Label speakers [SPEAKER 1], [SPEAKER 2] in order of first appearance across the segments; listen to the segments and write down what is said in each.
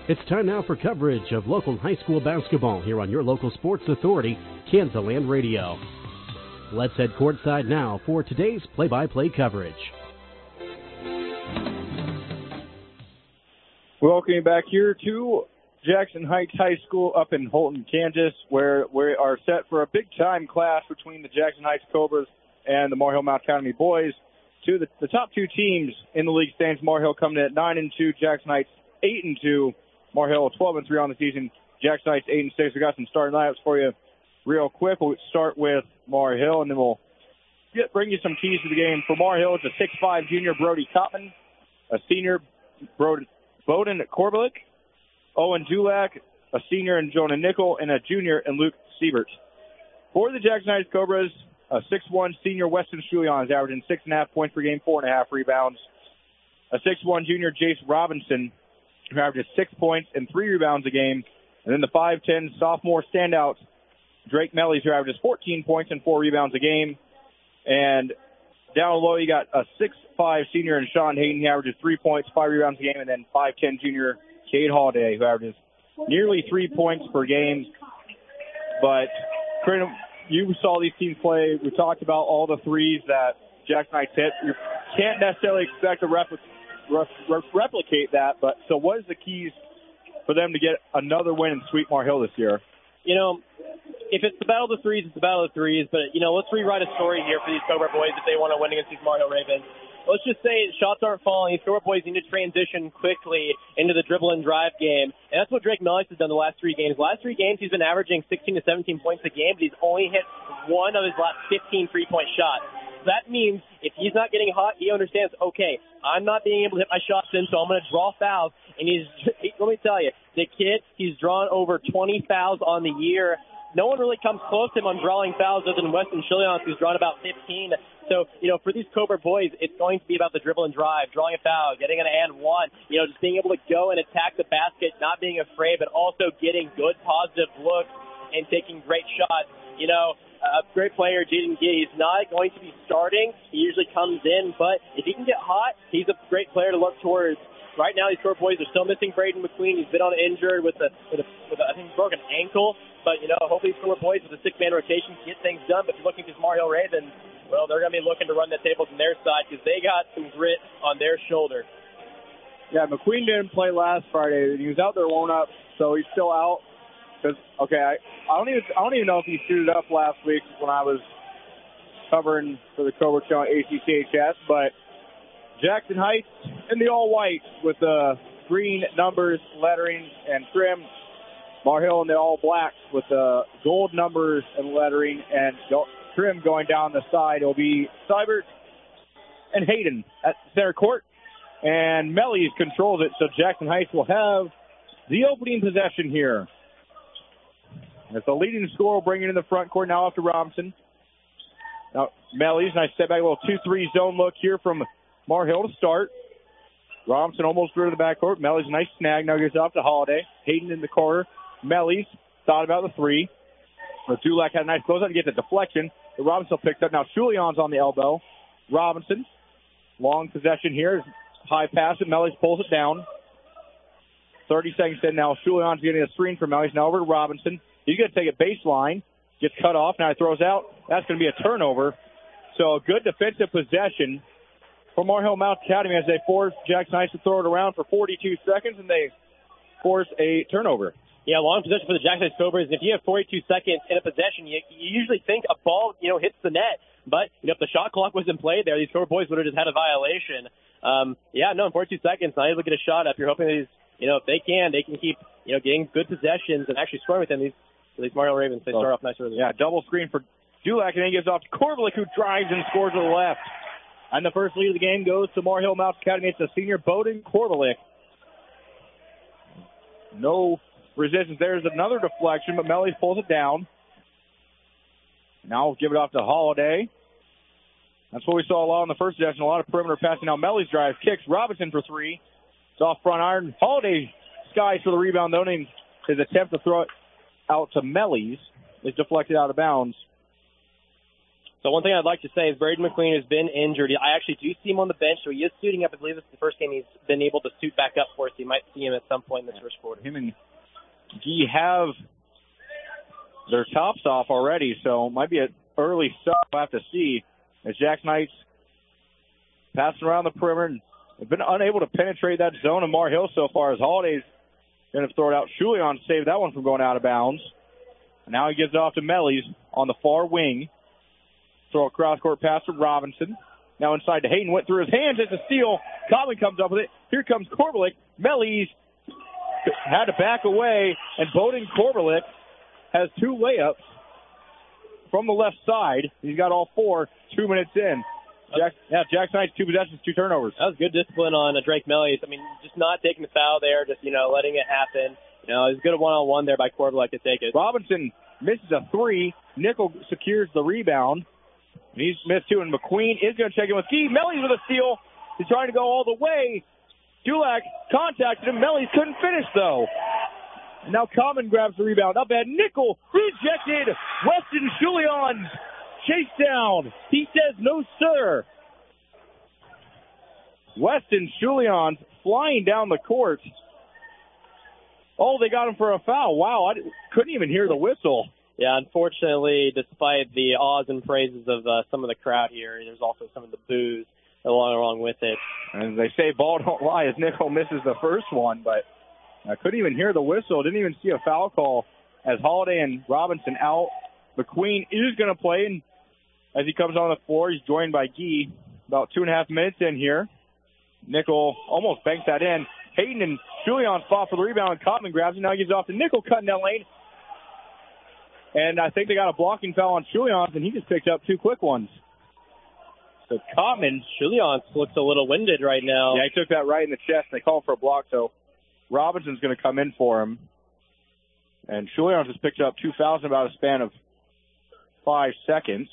[SPEAKER 1] It's time now for coverage of local high school basketball here on your local sports authority, Kansaland Radio. Let's head courtside now for today's play-by-play coverage.
[SPEAKER 2] Welcome you back here to Jackson Heights High School up in Holton, Kansas, where we are set for a big-time clash between the Jackson Heights Cobras and the Mar Hill Mount Academy boys. The top two teams in the league stands, Mar Hill coming in at 9-2, Jackson Heights 8-2. Mar Hill 12-3 on the season. Jackson Heights 8-6. We got some starting lineups for you real quick. We'll start with Mar Hill, and then we'll bring you some keys to the game. For Mar Hill, it's a 6'5" junior, Brody Kottman, a senior, Bowden Korbalik, Owen Dulac, a senior, and Jonah Nickel, and a junior, and Luke Siebert. For the Jackson Heights Cobras, a 6'1" senior, Weston Schulion, is averaging 6.5 points per game, 4.5 rebounds. A 6'1" junior, Jace Robinson, who averages 6 points and 3 rebounds a game. And then the 5'10" sophomore standout, Drake Mellies, who averages 14 points and 4 rebounds a game. And down low, you got a 6'5" senior in Sean Hayden, who averages 3 points, 5 rebounds a game. And then 5'10" junior, Cade Holiday, who averages nearly 3 points per game. But, you saw these teams play. We talked about all the threes that Jackson Heights hit. You can't necessarily expect to replicate that, but so what is the keys for them to get another win and sweep Mar Hill this year?
[SPEAKER 3] You know, if it's the battle of the threes, it's the battle of the threes, but, let's rewrite a story here for these Cobra boys if they want to win against these Mar Hill Ravens. Let's just say shots aren't falling. These Cobra boys need to transition quickly into the dribble and drive game, and that's what Drake Mellies has done the last 3 games. The last 3 games, he's been averaging 16 to 17 points a game, but he's only hit one of his last 15 three-point shots. That means if he's not getting hot, he understands, okay, I'm not being able to hit my shots in, so I'm going to draw fouls. And let me tell you, the kid, he's drawn over 20 fouls on the year. No one really comes close to him on drawing fouls other than Weston Chilion, who's drawn about 15. So, for these Cobra boys, it's going to be about the dribble and drive, drawing a foul, getting an and one, just being able to go and attack the basket, not being afraid, but also getting good positive looks and taking great shots. A great player, Jaden Gee, he's not going to be starting. He usually comes in, but if he can get hot, he's a great player to look towards. Right now, these Cobra boys are still missing Braden McQueen. He's been on injured with a I think, broken ankle. But, hopefully these Cobra boys with a 6-man rotation can get things done. But if you're looking at these Mar Hill Ravens, well, they're going to be looking to run the tables on their side because they got some grit on their shoulder.
[SPEAKER 2] Yeah, McQueen didn't play last Friday. He was out there warming up, so he's still out. Because I don't even know if he suited up last week when I was covering for the Cobra Channel ACCHS, but Jackson Heights in the all-white with the green numbers, lettering, and trim. Mar Hill in the all-black with the gold numbers and lettering and trim going down the side. It'll be Seibert and Hayden at center court, and Mellies controls it, so Jackson Heights will have the opening possession here. It's the leading scorer, bringing it in the front court now after Robinson. Now, Mellies, nice step back, a little 2-3 zone look here from Mar Hill to start. Robinson almost through to the backcourt. Mellies, nice snag, now gets off to Holiday. Hayden in the corner. Mellies thought about the 3. But Dulac had a nice closeout to get the deflection. The Robinson picked up. Now Shulion's on the elbow. Robinson, long possession here. High pass, and Mellies pulls it down. 30 seconds in now. Shulion's getting a screen from Mellies. Now over to Robinson. He's going to take a baseline. Gets cut off. Now he throws out. That's going to be a turnover. So a good defensive possession for Mar Hill Mount Academy as they force Jackson Heights to throw it around for 42 seconds, and they force a turnover.
[SPEAKER 3] Yeah, long possession for the Jackson Heights Cobras. If you have 42 seconds in a possession, you usually think a ball, hits the net. But, if the shot clock wasn't played there, these Cobra boys would have just had a violation. In 42 seconds, now you look at a shot up. You're hoping that if they can keep, getting good possessions and actually scoring within these Mar Hill Ravens. They start off nice early.
[SPEAKER 2] Yeah, double screen for Dulac, and then he gives off to Korbalik, who drives and scores to the left. And the first lead of the game goes to Mar Hill Mount Academy. It's the senior Bowden Korbalik. No resistance. There's another deflection, but Mellies pulls it down. Now we'll give it off to Holiday. That's what we saw a lot in the first possession, a lot of perimeter passing. Now Mellies drives, kicks. Robinson for 3. It's off front iron. Holiday skies for the rebound, though, and his attempt to throw it out to Mellies is deflected out of bounds.
[SPEAKER 3] So one thing I'd like to say is Braden McQueen has been injured. I actually do see him on the bench, so he is suiting up. I believe this is the first game he's been able to suit back up for us. So you might see him at some point in this first quarter.
[SPEAKER 2] Him and Gee have their tops off already, so it might be an early start. We'll have to see as Jack Knights passing around the perimeter and have been unable to penetrate that zone of Mar Hill so far as Holiday's going to throw it out. Julian saved that one from going out of bounds. And now he gives it off to Mellies on the far wing. Throw a cross-court pass to Robinson. Now inside to Hayden. Went through his hands. It's a steal. Coblin comes up with it. Here comes Korbelik. Mellies had to back away. And Bowden Korbelik has 2 layups from the left side. He's got all 4, 2 minutes in. Jack Knight's 2 possessions, 2 turnovers.
[SPEAKER 3] That was good discipline on Drake Mellies. I mean, just not taking the foul there, just, letting it happen. It was good one-on-one there by Korbelik to take it.
[SPEAKER 2] Robinson misses a 3. Nickel secures the rebound. He's missed 2, and McQueen is going to check in with Gee. Mellies with a steal. He's trying to go all the way. Dulac contacted him. Mellies couldn't finish, though. And now Common grabs the rebound. Up at Nickel. Rejected. Weston Julian chase down. He says, no, sir. Weston Julian flying down the court. Oh, they got him for a foul. Wow, I couldn't even hear the whistle.
[SPEAKER 3] Yeah, unfortunately, despite the awes and praises of some of the crowd here, there's also some of the boos along with it.
[SPEAKER 2] And they say ball don't lie as Nickel misses the first one, but I couldn't even hear the whistle. Didn't even see a foul call as Holiday and Robinson out. McQueen is going to play, and as he comes on the floor, he's joined by Gee. About 2.5 minutes in here. Nickel almost banks that in. Hayden and Julian fought for the rebound, and Cotman grabs it. Now he gives it off to Nickel, cutting that lane. And I think they got a blocking foul on Julian, and he just picked up 2 quick ones. So Cotman.
[SPEAKER 3] Julian looks a little winded right now.
[SPEAKER 2] Yeah, he took that right in the chest, and they call him for a block, so Robinson's going to come in for him. And Julian just picked up 2 fouls in about a span of 5 seconds.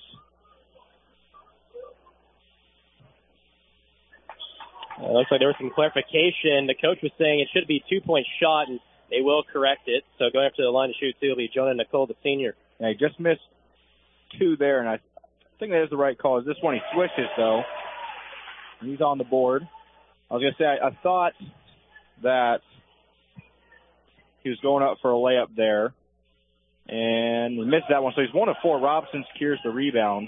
[SPEAKER 3] Looks like there was some clarification. The coach was saying it should be a 2-point shot, and they will correct it. So going up to the line to shoot, too, will be Jonah Nicole, the senior.
[SPEAKER 2] Yeah, he just missed 2 there, and I think that is the right call. Is this one he switches, though. He's on the board. I was going to say, I thought that he was going up for a layup there, and he missed that one. So he's 1 of 4. Robinson secures the rebound.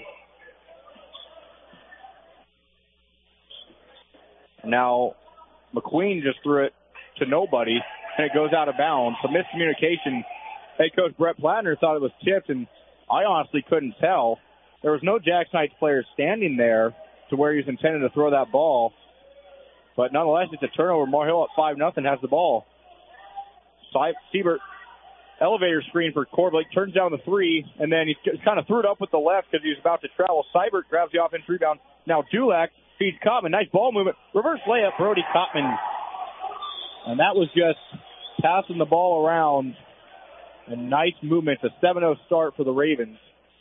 [SPEAKER 2] Now, McQueen just threw it to nobody, and it goes out of bounds. So miscommunication. Head coach Brett Plattner thought it was tipped, and I honestly couldn't tell. There was no Jack Knights player standing there to where he was intended to throw that ball. But nonetheless, it's a turnover. Mar Hill at 5-0 has the ball. Siebert, elevator screen for Korbelik, turns down the 3, and then he kind of threw it up with the left because he was about to travel. Siebert grabs the offensive rebound. Now Dulac feeds Cotman. Nice ball movement. Reverse layup, Brody Cotman. And that was just passing the ball around. A nice movement. It's a 7-0 start for the Ravens.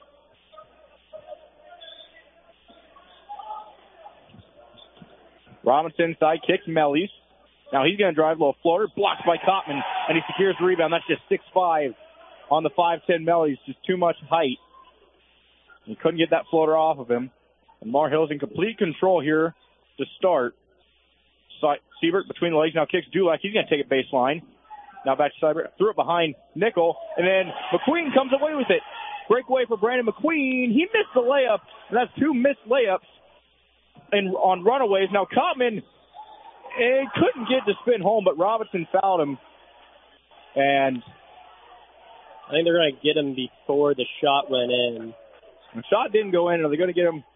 [SPEAKER 2] Robinson side kicks Mellies. Now he's going to drive a little floater. Blocked by Cotman, and he secures the rebound. That's just 6'5" on the 5'10" Mellies. Just too much height. He couldn't get that floater off of him. And Mar Hill's in complete control here to start. Siebert between the legs now kicks Dulac. He's going to take it baseline. Now back to Siebert. Threw it behind Nickel. And then McQueen comes away with it. Breakaway for Brandon McQueen. He missed the layup. And that's 2 missed layups on runaways. Now Cotman couldn't get to spin home, but Robinson fouled him. And
[SPEAKER 3] I think they're going to get him before the shot went in.
[SPEAKER 2] The shot didn't go in. Are they going to get him?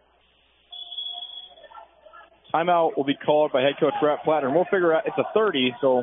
[SPEAKER 2] Timeout will be called by head coach Brett Plattner. We'll figure out. It's a 30, so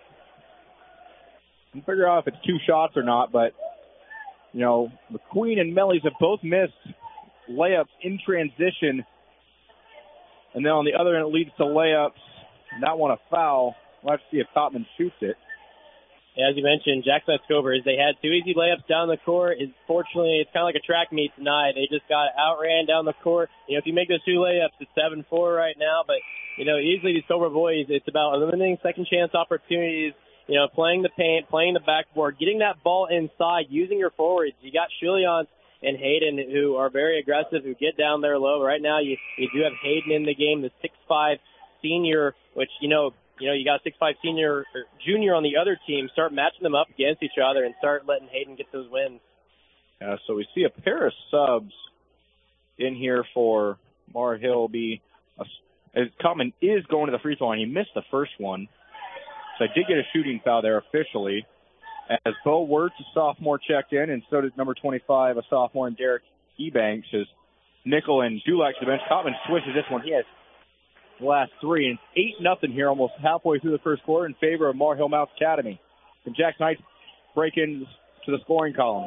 [SPEAKER 2] we'll figure out if it's 2 shots or not. But, McQueen and Mellies have both missed layups in transition. And then on the other end, it leads to layups. Not want a foul. We'll have to see if Cotman shoots it.
[SPEAKER 3] As you mentioned, Jack Knights Covers, they had 2 easy layups down the court. Fortunately, it's kind of like a track meet tonight. They just got outran down the court. If you make those 2 layups, it's 7-4 right now. But, easily these Cobra boys, it's about eliminating second chance opportunities, playing the paint, playing the backboard, getting that ball inside, using your forwards. You got Julian. and Hayden, who are very aggressive, who get down there low. Right now, you do have Hayden in the game, the 6'5" senior, which, you got a 6'5" senior or junior on the other team. Start matching them up against each other and start letting Hayden get those wins.
[SPEAKER 2] So we see a pair of subs in here for Mar Hill. Common is going to the free throw line. He missed the first one. So I did get a shooting foul there officially. As Bo Wirtz, a sophomore, checked in, and so did number 25, a sophomore, and Derek Ebanks, as Nickel and Dulac to the bench. Common swishes this one. He has the last three, and it's 8-0 here almost halfway through the first quarter in favor of Mar Hill Mounts Academy. And Jackson Heights break into the scoring column.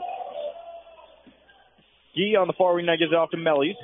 [SPEAKER 2] Gee on the far wing now gives it off to Mellies.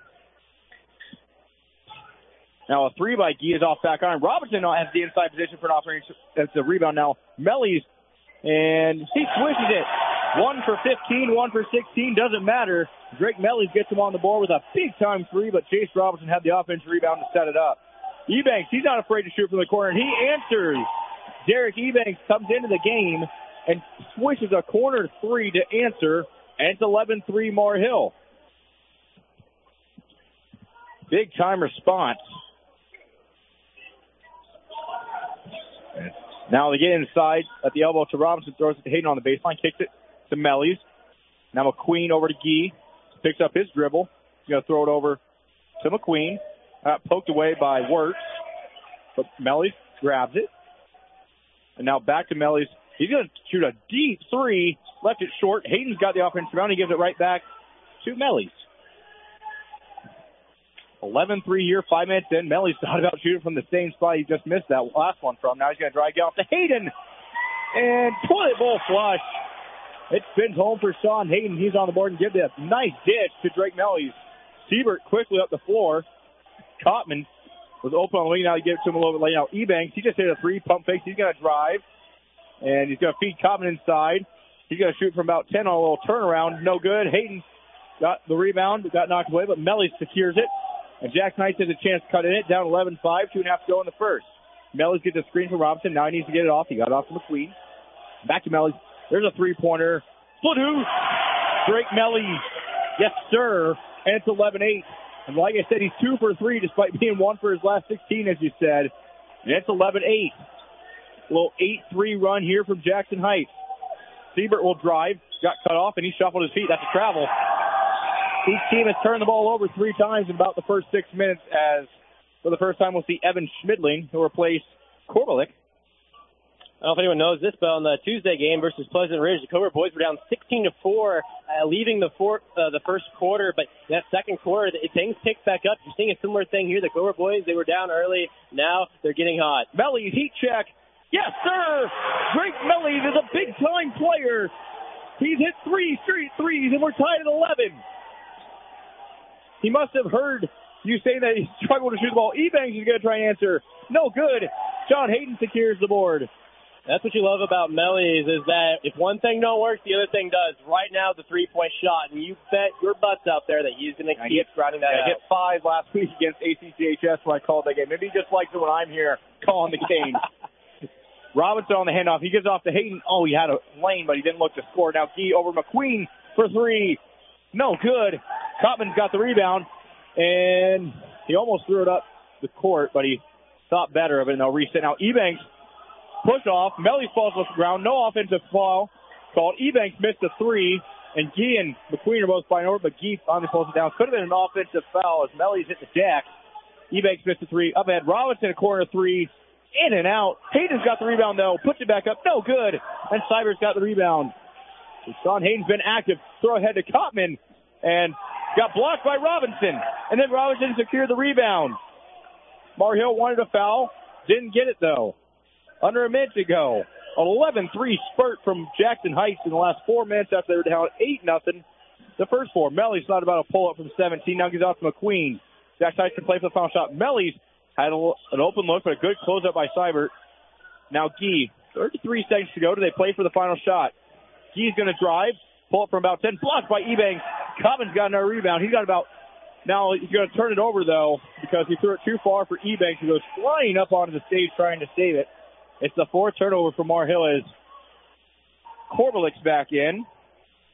[SPEAKER 2] Now a three by Gee is off back iron. Robinson has the inside position for an offering. That's a rebound now. Mellies, and he swishes it. 1 for 15, 1 for 16, doesn't matter. Drake Mellies gets him on the board with a big-time three, but Chase Robinson had the offensive rebound to set it up. Ebanks, he's not afraid to shoot from the corner, and he answers. Derek Ebanks comes into the game and swishes a corner three to answer, and it's 11-3 Mar Hill. Big-time response. Now they get inside at the elbow to Robinson, throws it to Hayden on the baseline, kicks it to Mellies. Now McQueen over to Gee, picks up his dribble. He's going to throw it over to McQueen. Poked away by Wirtz, but Mellies grabs it. And now back to Mellies. He's going to shoot a deep three, left it short. Hayden's got the offensive rebound. He gives it right back to Mellies. 11-3 here, 5 minutes in. Mellies thought about shooting from the same spot he just missed that last one from. Now he's going to drive off to Hayden. And toilet bowl flush. It spins home for Sean Hayden. He's on the board and gives it a nice dish to Drake Mellies. Siebert quickly up the floor. Cotman was open on the wing. Now he gives it to him a little bit late. Now Ebanks, he just hit a three, pump fakes. He's going to drive. And he's going to feed Cotman inside. He's going to shoot from about 10 on a little turnaround. No good. Hayden got the rebound, got knocked away, but Mellies secures it. And Jackson Heights has a chance to cut it in. Down 11-5, 2.5 to go in the first. Mellies gets a screen from Robinson. Now he needs to get it off. He got it off to McQueen. Back to Mellies. There's a three-pointer. Foot hoop. Drake Mellies. Yes, sir. And it's 11-8. And like I said, he's 2 for 3 despite being 1 for his last 16, as you said. And it's 11-8. A little 8-3 run here from Jackson Heights. Siebert will drive. Got cut off, and he shuffled his feet. That's a travel. Each team has turned the ball over 3 times in about the first 6 minutes, as for the first time we'll see Evan Schmidling, who replaced Korbelik.
[SPEAKER 3] I don't know if anyone knows this, but on the Tuesday game versus Pleasant Ridge, the Cobra boys were down 16-4, leaving the first quarter. But in that second quarter, things picked back up. You're seeing a similar thing here. The Cobra boys, they were down early. Now they're getting hot.
[SPEAKER 2] Mellies, heat check. Yes, sir. Drake Mellies is a big-time player. He's hit 3 straight threes, and we're tied at 11. He must have heard you say that he struggled to shoot the ball. Ebanks is going to try and answer. No good. Sean Hayden secures the board.
[SPEAKER 3] That's what you love about Mellies, is that if one thing don't work, the other thing does. Right now, the three-point shot, and you bet your butts out there that he's going to keep grinding that out.
[SPEAKER 2] I hit 5 last week against ACCHS when I called that game. Maybe he just likes it when I'm here calling the game. Robinson on the handoff. He gives off to Hayden. Oh, he had a lane, but he didn't look to score. Now Gee over McQueen for 3. No good. Cotman's got the rebound, and he almost threw it up the court, but he thought better of it, and they'll reset. Now Ebanks push off. Mellies falls off the ground. No offensive foul called. Ebanks missed a 3, and Gee and McQueen are both flying over, but Gee finally pulls it down. Could have been an offensive foul as Mellies hit the jack. Ebanks missed a 3. Up ahead, Robinson, a corner 3. In and out. Hayden's got the rebound, though. Puts it back up. No good. And Cyber's got the rebound. Sean Hayden's been active. Throw ahead to Cotman. And got blocked by Robinson. And then Robinson secured the rebound. Mar Hill wanted a foul. Didn't get it, though. Under a minute to go. An 11-3 spurt from Jackson Heights in the last 4 minutes after they were down 8-0. The first 4. Mellies thought about a pull-up from 17. Now gives off to McQueen. Jackson Heights can play for the final shot. Mellies had an open look, but a good close-up by Seibert. Now Gee. 33 seconds to go. Do they play for the final shot? Gee's going to drive. Pull up from about 10. Blocked by Ebanks. Cotman's got another rebound. Now he's going to turn it over, though, because he threw it too far for Ebanks, who goes flying up onto the stage trying to save it. It's the 4th turnover for Mar Hill as Korbelik's back in.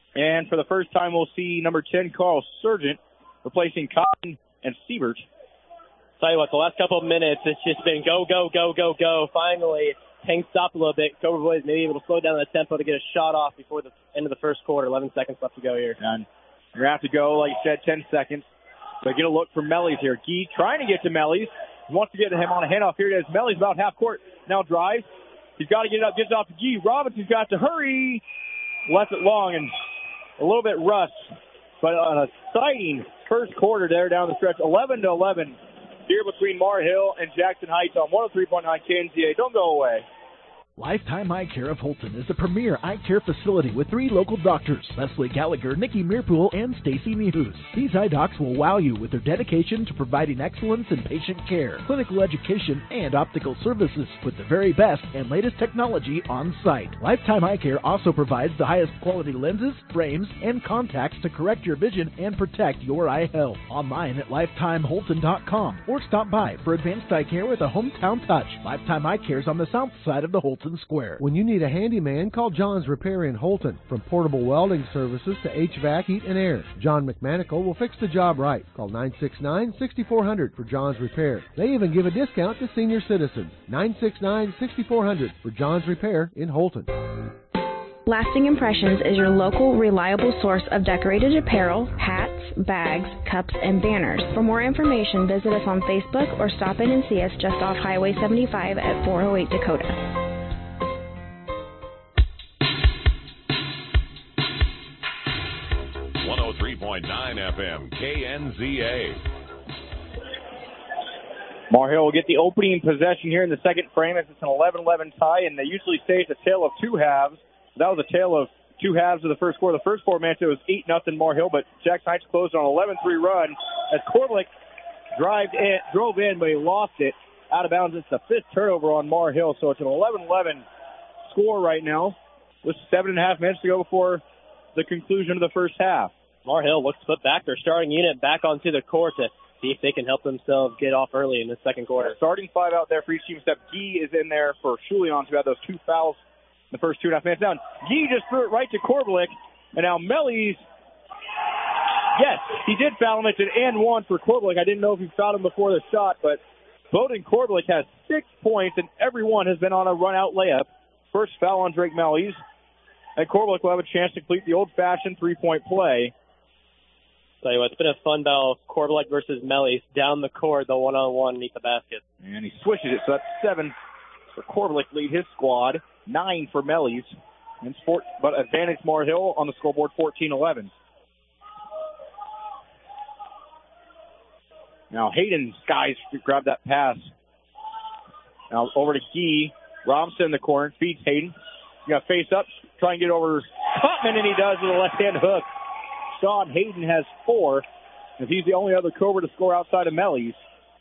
[SPEAKER 2] And for the first time, we'll see number 10, Carl Sargent, replacing Cotton and Siebert.
[SPEAKER 3] Tell you what, the last couple of minutes, it's just been go, go, go, go, go. Finally, Tank stopped a little bit. Cobra Boys maybe able to slow down the tempo to get a shot off before the end of the first quarter. 11 seconds left to go here.
[SPEAKER 2] And you're going to have to go, like you said, 10 seconds. So get a look from Mellies here. Gee trying to get to Mellies. He wants to get to him on a handoff. Here it is. Mellies about half court. Now drives. He's got to get it up. Gets it off to Gee. Robinson's got to hurry. Left it long and a little bit rushed. But an exciting first quarter there down the stretch. 11-11 here between Mar Hill and Jackson Heights on 103.9 KNZA. Don't go away.
[SPEAKER 4] Lifetime Eye Care of Holton is the premier eye care facility with 3 local doctors, Leslie Gallagher, Nikki Meerpool, and Stacy Mehus. These eye docs will wow you with their dedication to providing excellence in patient care, clinical education, and optical services with the very best and latest technology on site. Lifetime Eye Care also provides the highest quality lenses, frames, and contacts to correct your vision and protect your eye health. Online at lifetimeholton.com or stop by for advanced eye care with a hometown touch. Lifetime Eye Care is on the south side of the Holton Square.
[SPEAKER 5] When you need a handyman, call John's Repair in Holton. From portable welding services to HVAC, heat, and air, John McManical will fix the job right. Call 969-6400 for John's Repair. They even give a discount to senior citizens. 969-6400 for John's Repair in Holton.
[SPEAKER 6] Lasting Impressions is your local, reliable source of decorated apparel, hats, bags, cups, and banners. For more information, visit us on Facebook or stop in and see us just off Highway 75 at 408 Dakota.
[SPEAKER 7] 103.9 FM, KNZA.
[SPEAKER 2] Mar Hill will get the opening possession here in the second frame as it's an 11-11 tie, and they usually say it's a tale of two halves. That was a tale of two halves of the first quarter. The first quarter, man, it was 8-0 Mar Hill, but Jackson Heights closed on an 11-3 run as Korblick drove in, but he lost it out of bounds. It's the fifth turnover on Mar Hill, so it's an 11-11 score right now with 7.5 minutes to go before the conclusion of the first half.
[SPEAKER 3] Mar Hill looks to put back their starting unit back onto the court to see if they can help themselves get off early in the second quarter.
[SPEAKER 2] Starting five out there for each team, except Gee is in there for Schulions, who had those two fouls in the first 2.5 minutes down. Gee just threw it right to Korblick, and now Mellies, yes, he did foul him. It's an and one for Korblick. I didn't know if he fouled him before the shot, but Bowden Korblick has 6 points, and everyone has been on a run-out layup. First foul on Drake Mellies, and Korblick will have a chance to complete the old-fashioned three-point play.
[SPEAKER 3] Tell you what, it's been a fun battle. Korblick versus Mellies down the court, the one-on-one beneath the basket.
[SPEAKER 2] And he swishes it, so that's 7 for Korblick, lead his squad, 9 for Mellies. And but advantage Mar Hill on the scoreboard, 14-11. Now Hayden skies to grab that pass. Now over to Gee. Robinson in the corner, feeds Hayden. You got face up, try and get over Cotman, and he does with a left-hand hook. Sean Hayden has 4, and he's the only other Cobra to score outside of Mellies.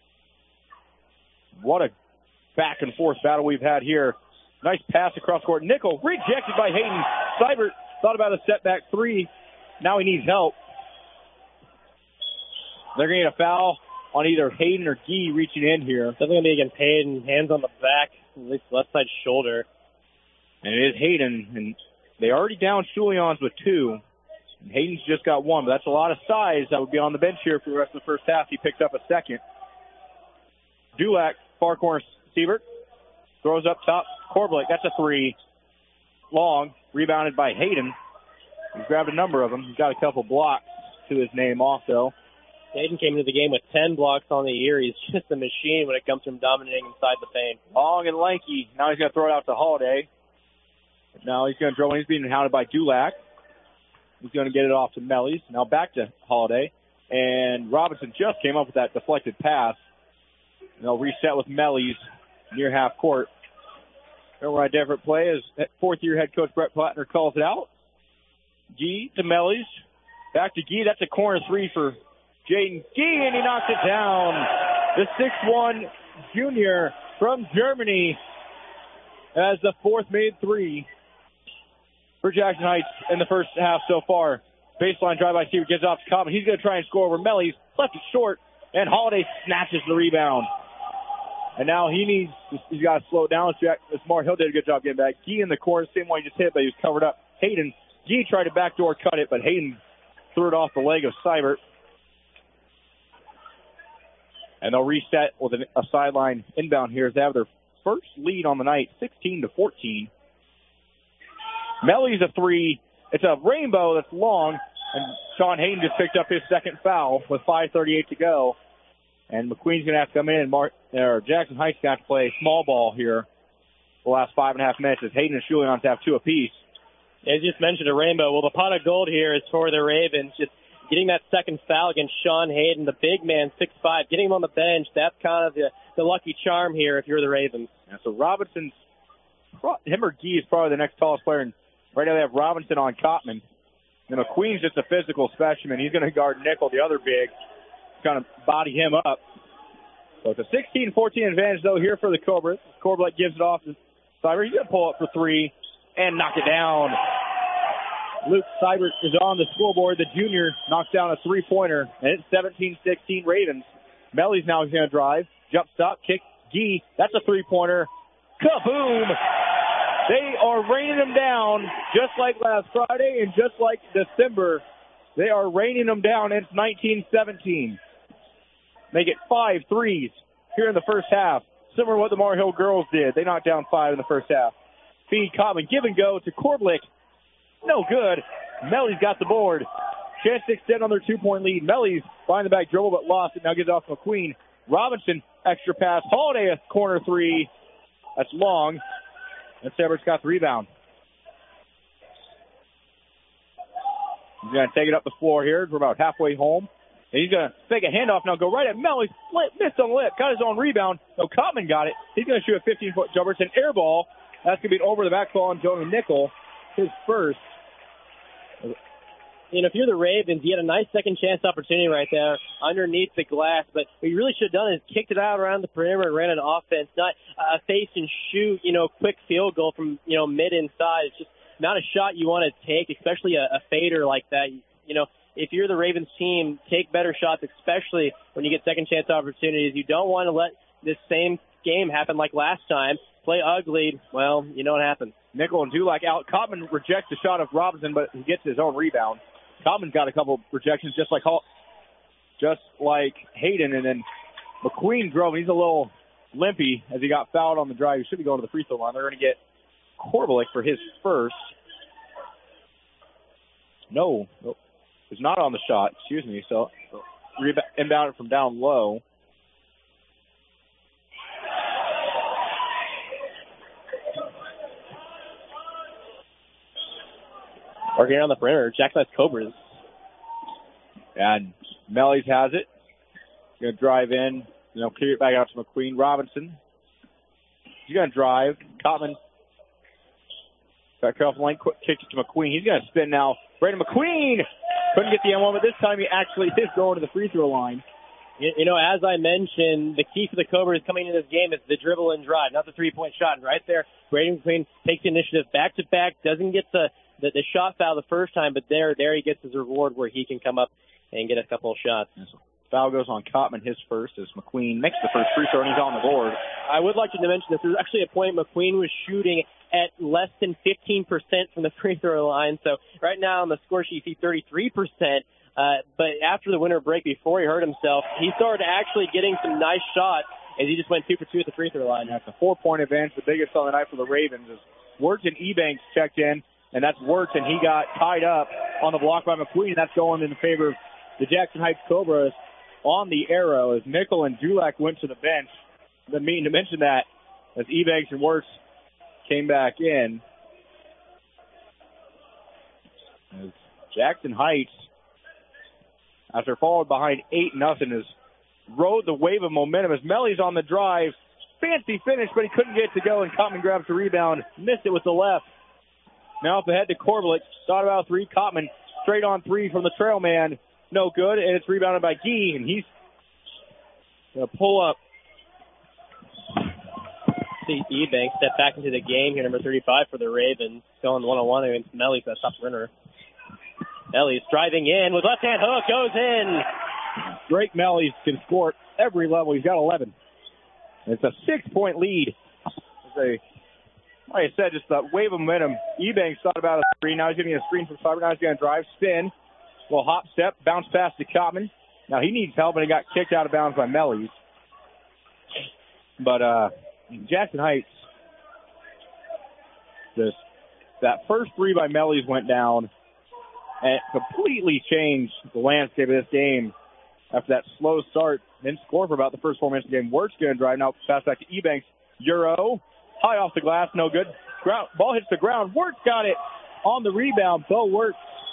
[SPEAKER 2] What a back-and-forth battle we've had here. Nice pass across court. Nickel rejected by Hayden. Seibert thought about a setback three. Now he needs help. They're going to get a foul on either Hayden or Gee reaching in here.
[SPEAKER 3] Definitely going to be against Hayden. Hands on the back, at least left side shoulder.
[SPEAKER 2] And it is Hayden, and they already down Schulions with 2. And Hayden's just got 1, but that's a lot of size that would be on the bench here for the rest of the first half. He picked up a second. Dulac, far corner, Siebert. Throws up top. Korblick, that's a 3. Long, rebounded by Hayden. He's grabbed a number of them. He's got a couple blocks to his name also.
[SPEAKER 3] Hayden came into the game with 10 blocks on the year. He's just a machine when it comes to him dominating inside the paint.
[SPEAKER 2] Long and lanky. Now he's going to throw it out to Holiday. Now he's going to throw it. He's being hounded by Dulac. He's going to get it off to Mellies. Now back to Holiday. And Robinson just came up with that deflected pass. And they'll reset with Mellies near half court. Remember a different play as fourth-year head coach Brett Plattner calls it out. Gee to Mellies. Back to Gee. That's a corner 3 for Jaden Gee, and he knocks it down. The 6'1 junior from Germany has the fourth made 3 for Jackson Heights in the first half so far. Baseline drive by Steve gives off to Cobbin. He's going to try and score over Mellies. Left it short, and Holiday snatches the rebound. And now he's got to slow it down. As Mar Hill did a good job getting back. Gee in the corner, same one he just hit, but he was covered up. Hayden Gee tried to backdoor cut it, but Hayden threw it off the leg of Seibert. And they'll reset with a sideline inbound here as they have their first lead on the night, 16-14. Melly's a three. It's a rainbow that's long, and Sean Hayden just picked up his second foul with 5:38 to go. And McQueen's going to have to come in, and Jackson Heights going to have to play small ball here the last 5.5 minutes as Hayden and Julian have two apiece.
[SPEAKER 3] As you just mentioned, a rainbow. Well, the pot of gold here is for the Ravens. Just getting that second foul against Sean Hayden, the big man, 6'5", getting him on the bench. That's kind of the lucky charm here if you're the Ravens.
[SPEAKER 2] Yeah, so Robinson's, him or Gee is probably the next tallest player. And right now they have Robinson on Cotman. And McQueen's just a physical specimen. He's going to guard Nickel, the other big, kind of body him up. So it's a 16-14 advantage, though, here for the Cobras. Corbett gives it off to Seibert. He's going to pull up for three and knock it down. Luke Seibert is on the scoreboard. The junior knocks down a three-pointer, and it's 17-16 Ravens. Melly's now going to drive. Jump stop, kick, Gee. That's a three-pointer. Kaboom! They are raining them down just like last Friday and just like December. They are raining them down. It's 19-17. Make it 5 threes here in the first half. Similar to what the Mar Hill girls did. They knocked down 5 in the first half. Feed Cotman, give and go to Korblick. No good. Melly's got the board. Chance to extend on their 2-point lead. Melly's behind the back dribble but lost it. Now gives it off to McQueen. Robinson, extra pass. Holiday, a corner three. That's long. And Seibert's got the rebound. He's going to take it up the floor here. We're about halfway home. And he's going to fake a handoff now, go right at Melly. Missed on the lip. Got his own rebound. No, Cotman got it. He's going to shoot a 15-foot jumper. It's an air ball. That's going to be an over-the-back ball on Joey Nickel. His first.
[SPEAKER 3] You know, if you're the Ravens, you had a nice second chance opportunity right there underneath the glass. But what you really should have done is kicked it out around the perimeter and ran an offense, not a face and shoot, quick field goal from, mid inside. It's just not a shot you want to take, especially a fader like that. If you're the Ravens team, take better shots, especially when you get second chance opportunities. You don't want to let this same game happen like last time. Play ugly. Well, you know what happens.
[SPEAKER 2] Nickel and Dulac out. Cotman rejects the shot of Robinson, but he gets his own rebound. Cotman's got a couple rejections just like Hayden, and then McQueen drove. He's a little limpy as he got fouled on the drive. He should be going to the free throw line. They're going to get Korblick for his first. No, he's not on the shot. Excuse me. So inbound from down low.
[SPEAKER 3] Working around the perimeter, Jackson Heights Cobras.
[SPEAKER 2] And Melly's has it. Going to drive in. Clear it back out to McQueen. Robinson. He's going to drive. Cotman. Back off the lane. Kicks it to McQueen. He's going to spin now. Brandon McQueen couldn't get the M1, but this time he actually is going to the free throw line.
[SPEAKER 3] As I mentioned, the key for the Cobras coming into this game is the dribble and drive, not the three-point shot. And right there, Brandon McQueen takes the initiative back-to-back, doesn't get the shot foul the first time, but there he gets his reward where he can come up and get a couple of shots.
[SPEAKER 2] Foul goes on Cotman, his first, as McQueen makes the first free throw, and he's on the board.
[SPEAKER 3] I would like to mention this. There's actually a point McQueen was shooting at less than 15% from the free throw line. So right now on the score sheet, you see 33%. But after the winter break, before he hurt himself, he started actually getting some nice shots as he just went 2 for 2 at the free throw line.
[SPEAKER 2] That's a 4-point advantage, the biggest on the night for the Ravens. As Wirtz and Ebanks checked in, and that's Wirtz, and he got tied up on the block by McQueen. That's going in favor of the Jackson Heights Cobras on the arrow as Nickel and Dulac went to the bench. Been meaning to mention that as Ebanks and Wirtz came back in. As Jackson Heights, after falling behind 8-0, has rode the wave of momentum as Melly's on the drive. Fancy finish, but he couldn't get it to go, and Cotman grabs the rebound. Missed it with the left. Now up ahead to Korblick. Thought about three. Cotman straight on three from the trail man. No good, and it's rebounded by Gee, and he's going to pull up.
[SPEAKER 3] See Ebanks step back into the game here, number 35 for the Ravens. Going one-on-one against Melly for the top winner. Melly's driving in with left-hand hook, goes in.
[SPEAKER 2] Drake Melly can score at every level. He's got 11. It's a 6-point lead. They like I said, just the wave of momentum. Ebanks thought about a screen. Now he's getting a screen from Cyber. Now he's going to drive, spin, little hop step, bounce pass to Cotman. Now he needs help, and he got kicked out of bounds by Mellies. But Jackson Heights, that first three by Mellies went down and completely changed the landscape of this game after that slow start. Didn't score for about the first 4 minutes of the game. Wirt's going to drive now, pass back to Ebanks. Euro, high off the glass, no good. Ball hits the ground. Wirt's got it on the rebound. Bo Wirtz.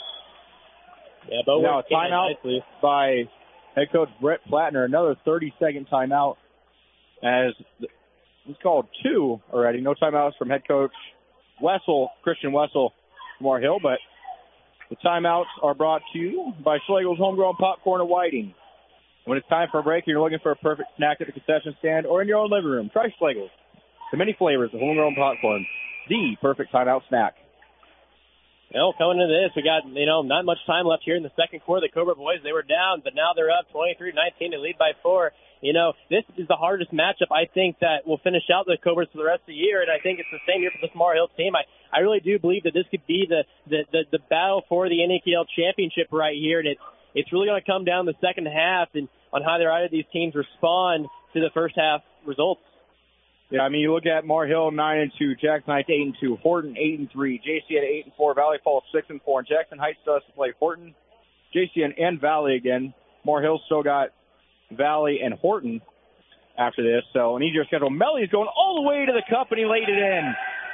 [SPEAKER 3] Yeah, Bo Wirtz.
[SPEAKER 2] Now a timeout by head coach Brett Plattner. Another 30-second timeout, as he's called two already. No timeouts from head coach Christian Wessel from our Hill, but the timeouts are brought to you by Schlegel's Homegrown Popcorn of Whiting. When it's time for a break and you're looking for a perfect snack at the concession stand or in your own living room, try Schlegel's. The many flavors of homegrown popcorn, the perfect timeout snack.
[SPEAKER 3] Well, coming into this, we got, not much time left here in the second quarter. The Cobra boys, they were down, but now they're up 23-19 to lead by 4. This is the hardest matchup, I think, that will finish out the Cobras for the rest of the year, and I think it's the same here for the Smart Hills team. I really do believe that this could be the battle for the NAKL championship right here, and it's really going to come down the second half and on how either of these teams respond to the first half results.
[SPEAKER 2] Yeah, I mean, you look at Mar Hill 9-2, Jackson Heights 8-2, Horton 8-3, JCN 8-4, Valley Falls 6-4, and Jackson Heights does play Horton, JCN, and Valley again. Mar Hill still got Valley and Horton after this, so an easier schedule. Melly's going all the way to the cup, and he laid it in.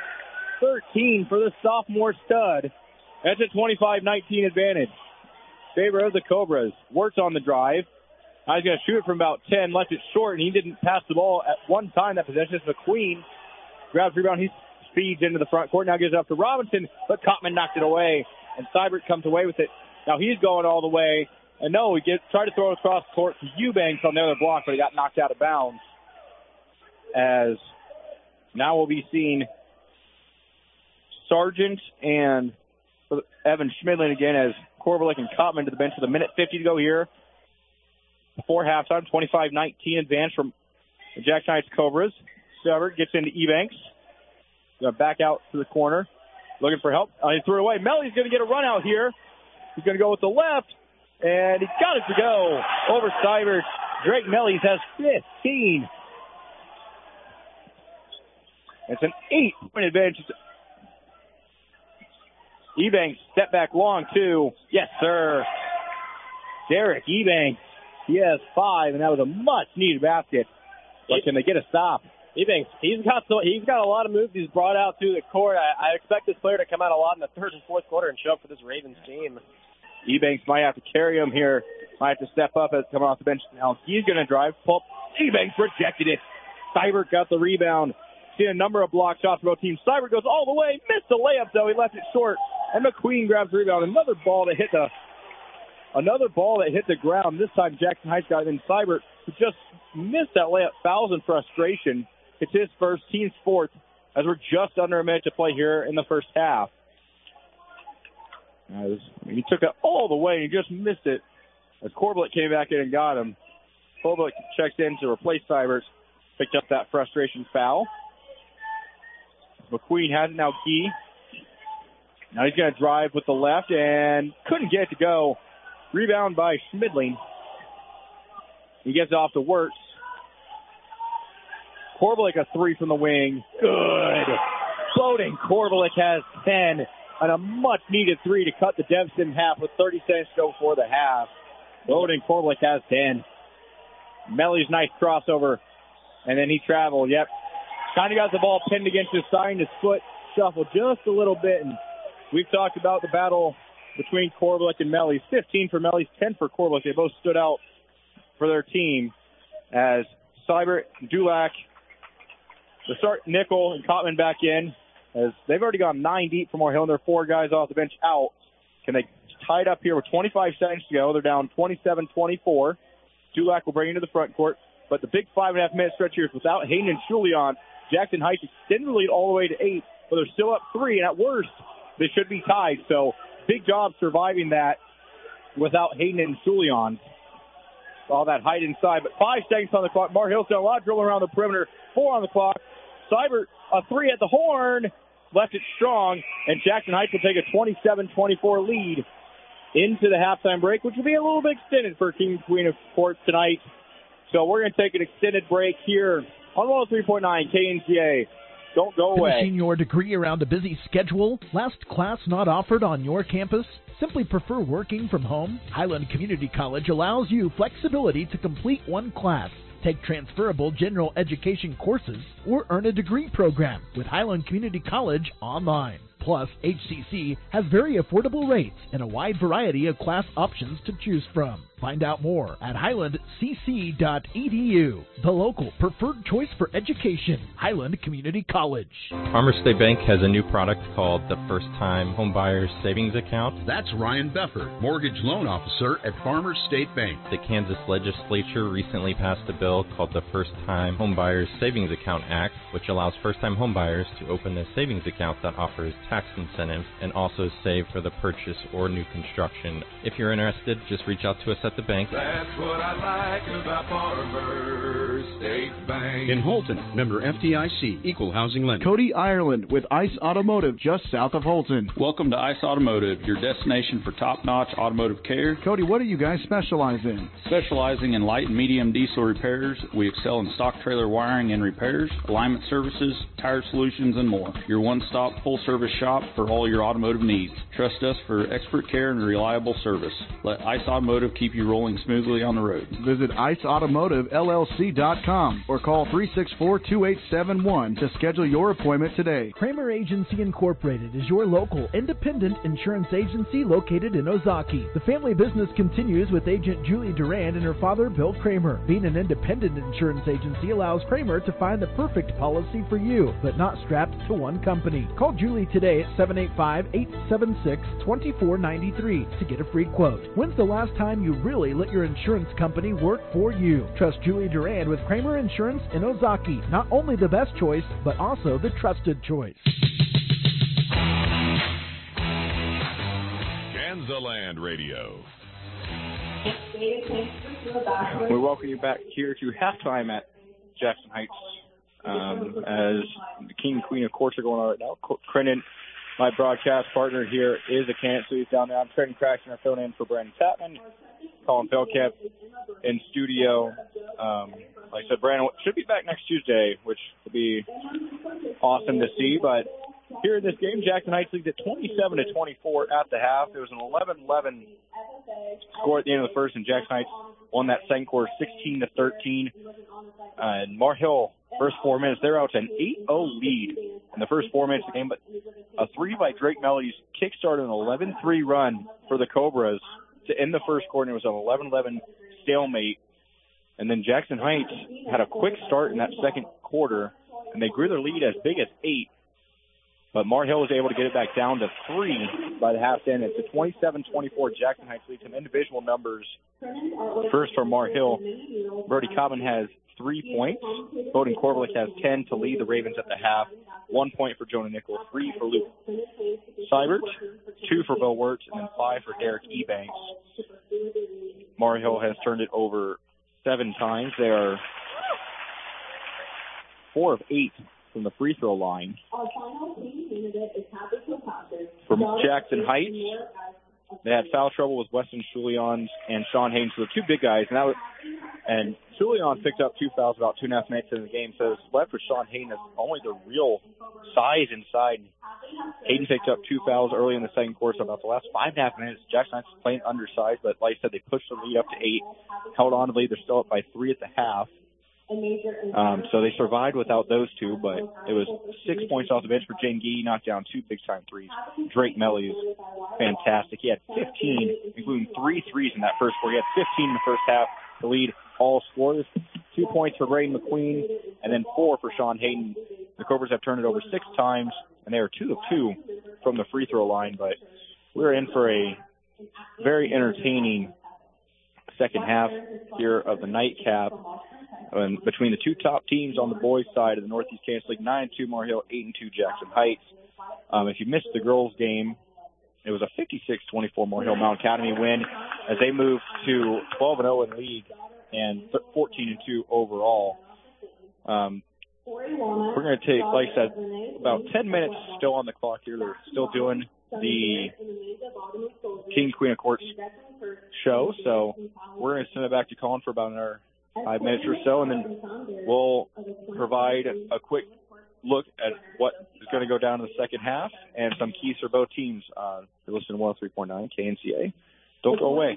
[SPEAKER 2] 13 for the sophomore stud. That's a 25-19 advantage. Favor of the Cobras. Wirtz on the drive. Now he's going to shoot it from about 10, left it short, and he didn't pass the ball at one time. That possession is McQueen. Grabs the rebound. He speeds into the front court. Now gives it up to Robinson, but Cotman knocked it away, and Seibert comes away with it. Now he's going all the way. And no, he tried to throw it across the court to Eubanks on the other block, but he got knocked out of bounds. As now we'll be seeing Sargent and Evan Schmidlin again as Korbelik and Cotman to the bench with a minute 50 to go here. Before halftime, 25-19 advance from the Jackson Heights Cobras. Seibert gets into Ebanks. Going to back out to the corner, looking for help. He threw it away. Melly's going to get a run out here. He's going to go with the left. And he got it to go over Seibert. Drake Mellies has 15. It's an 8-point advantage. Ebanks, step back long, too. Yes, sir. Derek Ebanks, he has 5, and that was a much-needed basket. But can they get a stop?
[SPEAKER 3] Ebanks, he's got a lot of moves he's brought out to the court. I expect this player to come out a lot in the third and fourth quarter and show up for this Ravens team.
[SPEAKER 2] Ebanks might have to carry him here. Might have to step up as coming off the bench. Now he's going to drive. Pull. Ebanks rejected it. Seibert got the rebound. Seen a number of block shots for both teams. Seibert goes all the way. Missed the layup, though. He left it short. And McQueen grabs the rebound. Another ball that hit the ground. This time Jackson Heights got it in. Seibert, who just missed that layup, fouls in frustration. It's his first, team's fourth, as we're just under a minute to play here in the first half. He took it all the way and he just missed it as Korbelik came back in and got him. Korbelik checks in to replace Seibert. Picked up that frustration foul. McQueen has it now. Key. Now he's going to drive with the left and couldn't get it to go. Rebound by Schmidling. He gets it off to Wirtz. Korbelik a 3 from the wing. Good. Floating. Korbelik has 10. And a much-needed 3 to cut the deficit in half with 30 seconds to go before the half. Loading Korbelik has 10. Melly's nice crossover. And then he traveled. Yep. Kind of got the ball pinned against his side. His foot shuffled just a little bit. And we've talked about the battle between Korbelik and Melly's. 15 for Melly's, 10 for Korbelik. They both stood out for their team as Seibert, Dulac, the start Nickel and Cotman back in. As they've already gone 9 deep from our Hill, and they're 4 guys off the bench out. Can they tie it up here with 25 seconds to go? They're down 27-24. Dulac will bring it into the front court. But the big 5.5-minute stretch here is without Hayden and Julian. Jackson Heights extended the lead all the way to 8, but they're still up 3, and at worst, they should be tied. So big job surviving that without Hayden and Julian. All that height inside, but 5 seconds on the clock. Mar Hill's done a lot of dribbling around the perimeter. 4 on the clock. Seibert, a three at the horn, left it strong, and Jackson Heights will take a 27-24 lead into the halftime break, which will be a little bit extended for King and Queen of Sports tonight. So we're going to take an extended break here on 103.9 KNZA. Don't go away.
[SPEAKER 4] Finishing your degree around a busy schedule? Last class not offered on your campus? Simply prefer working from home? Highland Community College allows you flexibility to complete one class, take transferable general education courses, or earn a degree program with Highland Community College online. Plus, HCC has very affordable rates and a wide variety of class options to choose from. Find out more at highlandcc.edu. The local preferred choice for education, Highland Community College.
[SPEAKER 8] Farmers State Bank has a new product called the First Time Homebuyers Savings Account.
[SPEAKER 9] That's Ryan Beffer, mortgage loan officer at Farmers State Bank.
[SPEAKER 8] The Kansas legislature recently passed a bill called the First Time Homebuyers Savings Account Act, which allows first-time homebuyers to open a savings account that offers tax incentives and also save for the purchase or new construction. If you're interested, just reach out to us at the bank.
[SPEAKER 7] That's what I like about Farmers State Bank.
[SPEAKER 9] In Holton, member FDIC, equal housing lender.
[SPEAKER 10] Cody Ireland with ICE Automotive just south of Holton.
[SPEAKER 11] Welcome to ICE Automotive, your destination for top-notch automotive care.
[SPEAKER 10] Cody, what do you guys specialize in?
[SPEAKER 11] Specializing in light and medium diesel repairs, we excel in stock trailer wiring and repairs, alignment services, tire solutions, and more. Your one-stop full-service shop for all your automotive needs. Trust us for expert care and reliable service. Let ICE Automotive keep you rolling smoothly on the road.
[SPEAKER 10] Visit IceAutomotiveLLC.com or call 364-2871 to schedule your appointment today.
[SPEAKER 4] Kramer Agency Incorporated is your local independent insurance agency located in Ozaki. The family business continues with agent Julie Durand and her father, Bill Kramer. Being an independent insurance agency allows Kramer to find the perfect policy for you, but not strapped to one company. Call Julie today at 785-876-2493 to get a free quote. When's the last time you really let your insurance company work for you? Trust Julie Durand with Kramer Insurance in Ozaki. Not only the best choice, but also the trusted choice.
[SPEAKER 7] Kansaland Radio.
[SPEAKER 2] We welcome you back here to halftime at Jackson Heights as the King and Queen of Courts are going on right now. Crennan, my broadcast partner here, is a Kansas. He's down there. I'm Trenton Craxton, filling in for Brandon Tapman. Colin Feldkamp in studio. Like I said, Brandon should be back next Tuesday, which would be awesome to see. But here in this game, Jackson Heights leads at 27-24 at the half. There was an 11-11 score at the end of the first, and Jackson Heights won that second quarter 16-13. And Mar Hill, first 4 minutes, they're out to an 8-0 lead in the first 4 minutes of the game. But a three by Drake Melodies kickstarted an 11-3 run for the Cobras to end the first quarter. It was an 11-11 stalemate. And then Jackson Heights had a quick start in that second quarter, and they grew their lead as big as 8. But Mar Hill was able to get it back down to 3 by the half end. It's a 27-24 Jackson Heights lead. Some individual numbers. First for Mar Hill, Brody Cobbin has 3 points. Bowden Korbelik has 10 to lead the Ravens at the half. 1 point for Jonah Nichols, 3 for Luke Seibert, 2 for Bill Wirtz, and then 5 for Derek Ebanks. Mar Hill has turned it over 7 times. They are 4 of 8 from the free throw line. For Jackson Heights, they had foul trouble with Weston Chulion and Sean Haynes, so the two big guys. And Chulion picked up 2 fouls about 2.5 minutes into the game, so it's left for Sean Haynes as only the real size inside. Hayden picked up 2 fouls early in the second quarter, so about the last 5.5 minutes, Jackson Heights was playing undersized, but like I said, they pushed the lead up to 8, held on to the lead. They're still up by 3 at the half. So they survived without those two, but it was 6 points off the bench for Jane Gee, knocked down 2 big-time threes. Drake Melly is fantastic. He had 15, including 3 threes in that first quarter. He had 15 in the first half to lead all scorers. 2 points for Braden McQueen, and then 4 for Sean Hayden. The Cobras have turned it over 6 times, and they are 2 of 2 from the free throw line, but we're in for a very entertaining second half here of the nightcap. And between the two top teams on the boys' side of the Northeast Kansas League, 9-2 Mar Hill, 8-2 Jackson Heights. If you missed the girls' game, it was a 56-24 Mar Hill Mount Academy win as they moved to 12-0 in league and 14-2 overall. We're going to take, like I said, about 10 minutes still on the clock here. They're still doing the King, Queen of Courts show, so we're going to send it back to Colin for about another 5 minutes or so, and then we'll provide a quick look at what is going to go down in the second half and some keys for both teams. You're listening to 103.9 KNCA. Don't go away.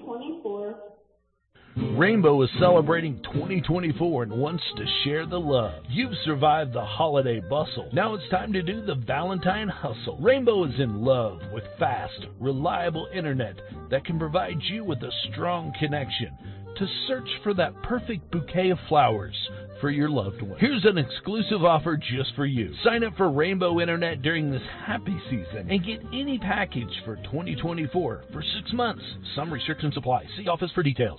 [SPEAKER 12] Rainbow is celebrating 2024 and wants to share the love. You've survived the holiday bustle. Now it's time to do the Valentine hustle. Rainbow is in love with fast, reliable internet that can provide you with a strong connection to search for that perfect bouquet of flowers for your loved one. Here's an exclusive offer just for you. Sign up for Rainbow Internet during this happy season and get any package for 2024 for 6 months. Some restrictions apply. See office for details.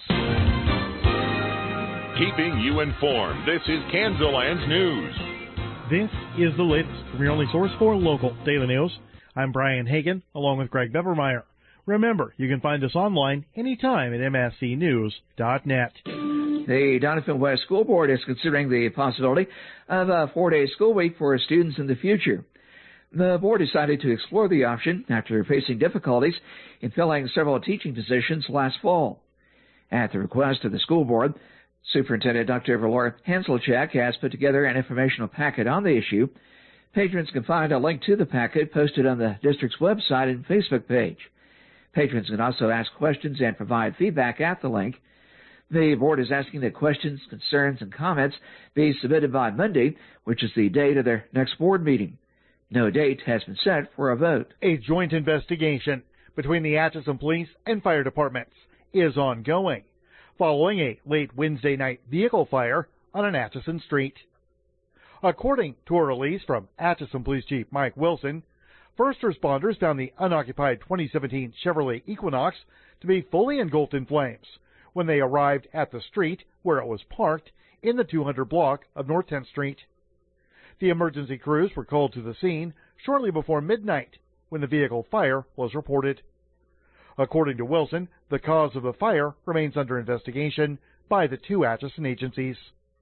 [SPEAKER 13] Keeping you informed, this is Kansas News.
[SPEAKER 14] This is the latest from your only source for local daily news. I'm Brian Hagan, along with Greg Bevermeyer. Remember, you can find us online anytime at mscnews.net.
[SPEAKER 15] The Doniphan West School Board is considering the possibility of a 4-day school week for students in the future. The board decided to explore the option after facing difficulties in filling several teaching positions last fall. At the request of the school board, Superintendent Dr. Valor Hanselchak has put together an informational packet on the issue. Patrons can find a link to the packet posted on the district's website and Facebook page. Patrons can also ask questions and provide feedback at the link. The board is asking that questions, concerns, and comments be submitted by Monday, which is the date of their next board meeting. No date has been set for a vote.
[SPEAKER 14] A joint investigation between the Atchison Police and Fire Departments is ongoing, following a late Wednesday night vehicle fire on an Atchison street. According to a release from Atchison Police Chief Mike Wilson, first responders found the unoccupied 2017 Chevrolet Equinox to be fully engulfed in flames when they arrived at the street where it was parked in the 200 block of North 10th Street. The emergency crews were called to the scene shortly before midnight when the vehicle fire was reported. According to Wilson, the cause of the fire remains under investigation by the two Atchison agencies.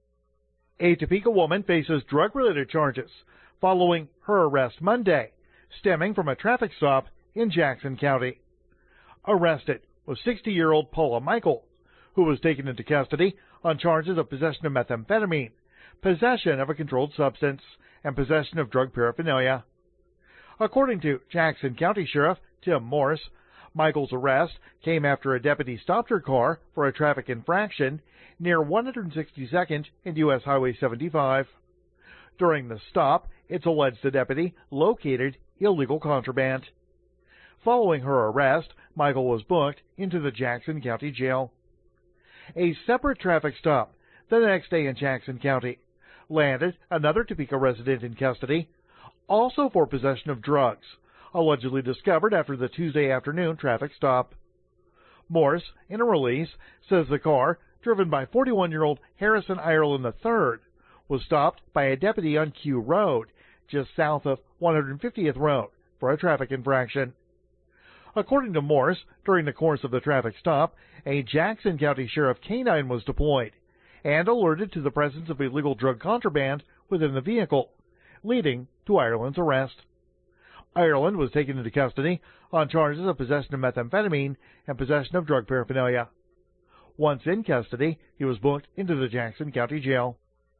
[SPEAKER 14] A Topeka woman faces drug-related charges following her arrest Monday, stemming from a traffic stop in Jackson County. Arrested was 60-year-old Paula Michael, who was taken into custody on charges of possession of methamphetamine, possession of a controlled substance, and possession of drug paraphernalia. According to Jackson County Sheriff Tim Morse, Michael's arrest came after a deputy stopped her car for a traffic infraction near 162nd and U.S. Highway 75. During the stop, it's alleged the deputy located illegal contraband. Following her arrest, Michael was booked into the Jackson County Jail. A separate traffic stop the next day in Jackson County landed another Topeka resident in custody, also for possession of drugs, allegedly discovered after the Tuesday afternoon traffic stop. Morse, in a release, says the car, driven by 41-year-old Harrison Ireland III, was stopped by a deputy on Q Road, just south of 150th Road, for a traffic infraction. According to Morse, during the course of the traffic stop, a Jackson County Sheriff canine was deployed and alerted to the presence of illegal drug contraband within the vehicle, leading to Ireland's arrest. Ireland was taken into custody on charges of possession of methamphetamine and possession of drug paraphernalia. Once in custody, he was booked into the Jackson County Jail.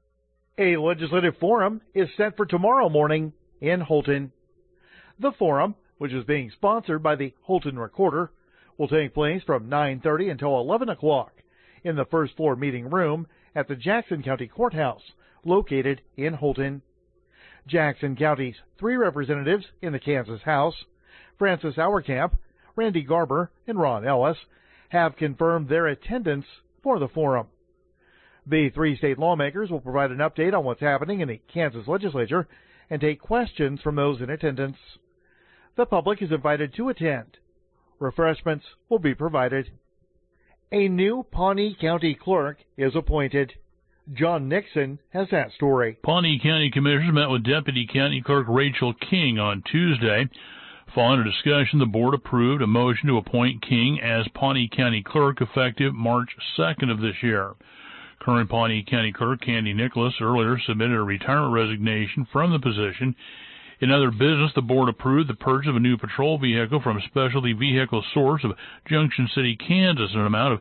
[SPEAKER 14] A legislative forum is set for tomorrow morning in Holton. The forum, which is being sponsored by the Holton Recorder, will take place from 9:30 until 11 o'clock in the first floor meeting room at the Jackson County Courthouse, located in Holton. Jackson County's 3 representatives in the Kansas House, Francis Auerkamp, Randy Garber, and Ron Ellis, have confirmed their attendance for the forum. The 3 state lawmakers will provide an update on what's happening in the Kansas legislature and take questions from those in attendance. The public is invited to attend. Refreshments will be provided. A new Pawnee County clerk is appointed. John Nixon has that story.
[SPEAKER 16] Pawnee County Commissioners met with Deputy County Clerk Rachel King on Tuesday. Following a discussion, the board approved a motion to appoint King as Pawnee County Clerk effective March 2nd of this year. Current Pawnee County Clerk Candy Nicholas earlier submitted a retirement resignation from the position. In other business, the board approved the purchase of a new patrol vehicle from Specialty Vehicle Source of Junction City, Kansas, in an amount of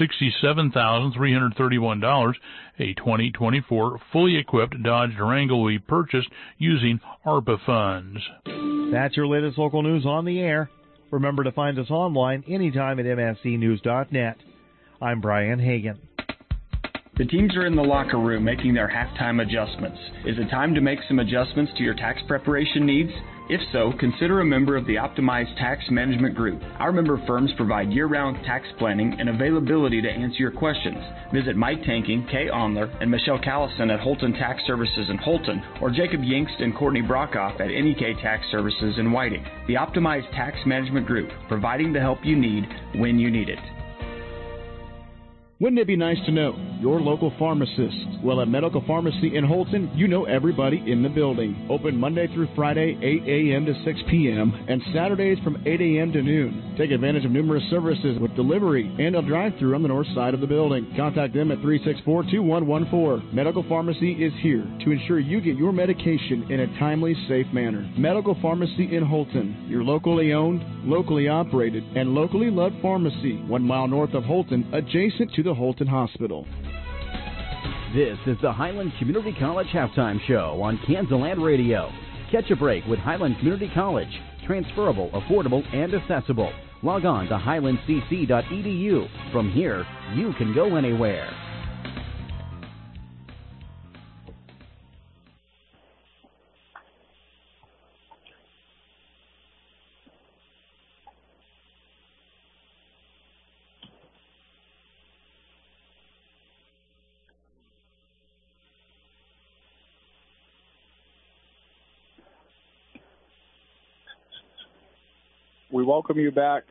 [SPEAKER 16] $67,331. A 2024 fully equipped Dodge Durango will be purchased using ARPA funds.
[SPEAKER 14] That's your latest local news on the air. Remember to find us online anytime at mscnews.net. I'm Brian Hagan.
[SPEAKER 17] The teams are in the locker room making their halftime adjustments. Is it time to make some adjustments to your tax preparation needs? If so, consider a member of the Optimized Tax Management Group. Our member firms provide year-round tax planning and availability to answer your questions. Visit Mike Tanking, Kay Onler, and Michelle Callison at Holton Tax Services in Holton, or Jacob Yingst and Courtney Brockhoff at NEK Tax Services in Whiting. The Optimized Tax Management Group, providing the help you need when you need it.
[SPEAKER 18] Wouldn't it be nice to know your local pharmacist? Well, at Medical Pharmacy in Holton, you know everybody in the building. Open Monday through Friday, 8 a.m. to 6 p.m., and Saturdays from 8 a.m. to noon. Take advantage of numerous services with delivery and a drive-thru on the north side of the building. Contact them at 364-2114. Medical Pharmacy is here to ensure you get your medication in a timely, safe manner. Medical Pharmacy in Holton, your locally owned, locally operated, and locally loved pharmacy, 1 mile north of Holton, adjacent to the Holton Hospital.
[SPEAKER 19] This is the Highland Community College Halftime Show on Kansaland Radio. Catch a break with Highland Community College. Transferable, affordable, and accessible. Log on to highlandcc.edu. From here, you can go anywhere.
[SPEAKER 2] We welcome you back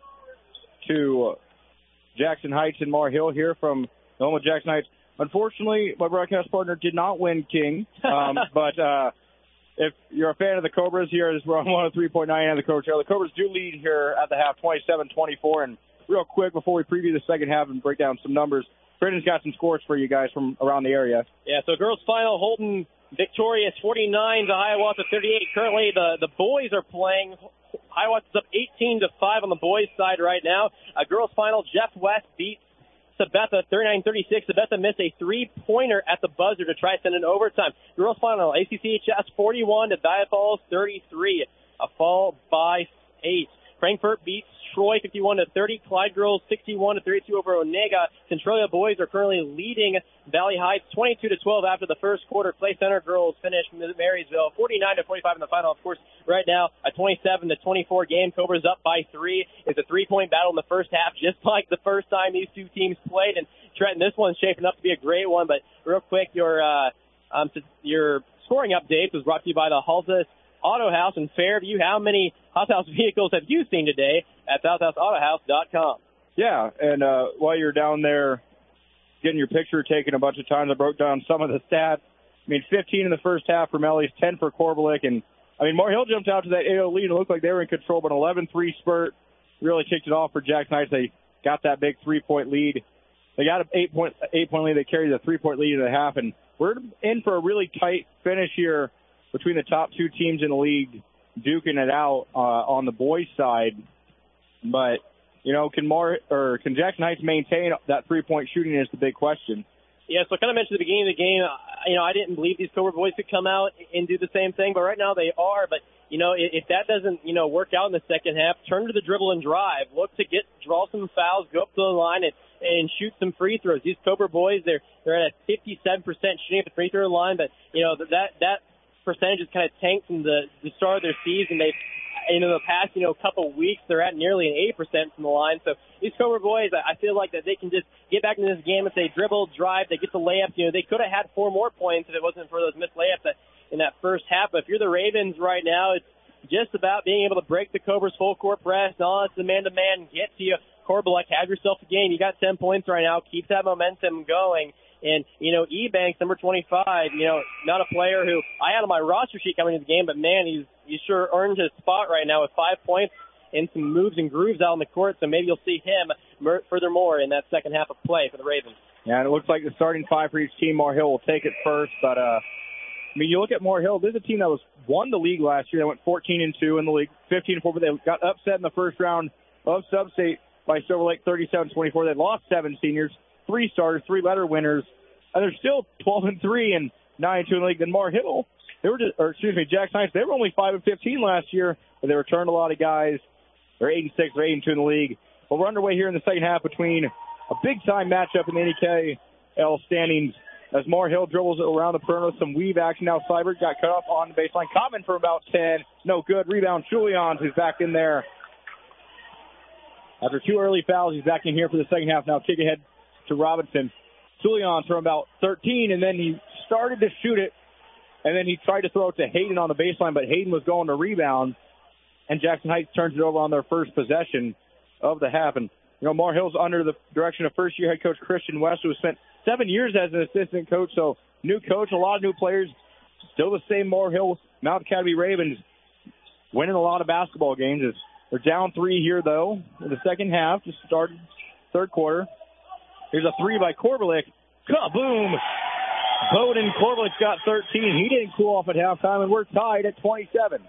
[SPEAKER 2] to Jackson Heights and Mar Hill here from the home of Jackson Heights. Unfortunately, my broadcast partner did not win King, but if you're a fan of the Cobras here, we're on 103.9 and the Coach. The Cobras do lead here at the half, 27-24. And real quick, before we preview the second half and break down some numbers, Brandon's got some scores for you guys from around the area.
[SPEAKER 3] Yeah, so girls final, Holton victorious 49 to Hiawatha 38. Currently, the boys are playing. Hiawatha's up 18-5 on the boys' side right now. Girls final, Jeff West beats Sabetha 39-36. Sabetha missed a three-pointer at the buzzer to try to send an overtime. Girls final, ACCHS 41 to Diaphals 33. A fall by 8. Frankfurt beats Troy 51-30. Clyde girls 61-32 over Onega. Centralia boys are currently leading Valley Heights 22-12 after the first quarter. Clay Center girls finish Marysville 49-45 in the final. Of course, right now a 27-24 game. Cobras up by 3. It's a three-point battle in the first half, just like the first time these two teams played. And Trenton, this one's shaping up to be a great one. But real quick, your scoring update was brought to you by the Halsas Auto House in Fairview. How many Hot House vehicles have you seen today at SouthhouseAutohouse.com?
[SPEAKER 2] Yeah, and while you're down there getting your picture taken a bunch of times, I broke down some of the stats. I mean, 15 in the first half for Mellies, 10 for Korbelik. And, I mean, Mar Hill jumped out to that 8-0 lead and looked like they were in control, but an 11-3 spurt really kicked it off for Jackson Heights. They got that big three-point lead. They got an 8-point lead. They carried the three-point lead in the half, and we're in for a really tight finish here between the top two teams in the league, duking it out on the boys' side. But, you know, can Jackson Heights maintain that three-point shooting is the big question.
[SPEAKER 3] Yeah, so I kind of mentioned at the beginning of the game, I didn't believe these Cobra boys could come out and do the same thing, but right now they are. But, if that doesn't, work out in the second half, turn to the dribble and drive. Look to draw some fouls, go up to the line and shoot some free throws. These Cobra boys, they're at a 57% shooting at the free throw line, but, that percentage has kind of tanked from the start of their season. They've, in the past, couple of weeks, they're at nearly an 80% from the line. So these Cobra boys, I feel like that they can just get back into this game if they dribble, drive, they get the layups. They could have had 4 more points if it wasn't for those missed layups in that first half. But if you're the Ravens right now, it's just about being able to break the Cobras' full court press. No, it's the man-to-man, get to you. Korbelik, have yourself a game. You got 10 points right now. Keep that momentum going. And, Ebanks, number 25, not a player who I had on my roster sheet coming into the game, but, man, he sure earned his spot right now with 5 points and some moves and grooves out on the court, so maybe you'll see him furthermore in that second half of play for the Ravens.
[SPEAKER 2] And it looks like the starting five for each team, Moore Hill will take it first. But, you look at Moore Hill, this is a team that won the league last year. They went 14-2 in the league, 15-4, but they got upset in the first round of Sub-State by Silver Lake 37-24. They lost 7 seniors, 3 starters, 3 letter winners, and they're still 12-3 and 9-2 in the league. Then Moore Hill, Jackson Heights, they were only 5-15 last year, but they returned a lot of guys. They're 8-6, they're 8-2 in the league. But we're underway here in the second half between a big-time matchup in the NEKL standings as Moore Hill dribbles it around the perimeter. Some weave action now. Seibert got cut off on the baseline. Common for about 10. No good. Rebound. Julians who's back in there. After 2 early fouls, he's back in here for the second half. Now kick ahead to Robinson. Julians from about 13, and then he started to shoot it, and then he tried to throw it to Hayden on the baseline, but Hayden was going to rebound, and Jackson Heights turns it over on their first possession of the half. And, Moore Hill's under the direction of first-year head coach Christian West, who spent 7 years as an assistant coach, so new coach, a lot of new players, still the same Moore Hill Mount Academy Ravens, winning a lot of basketball games. They're down 3 here, though, in the second half, just started third quarter. Here's a 3 by Korbelik. Kaboom! Bowden Korbelik's got 13. He didn't cool off at halftime, and we're tied at 27.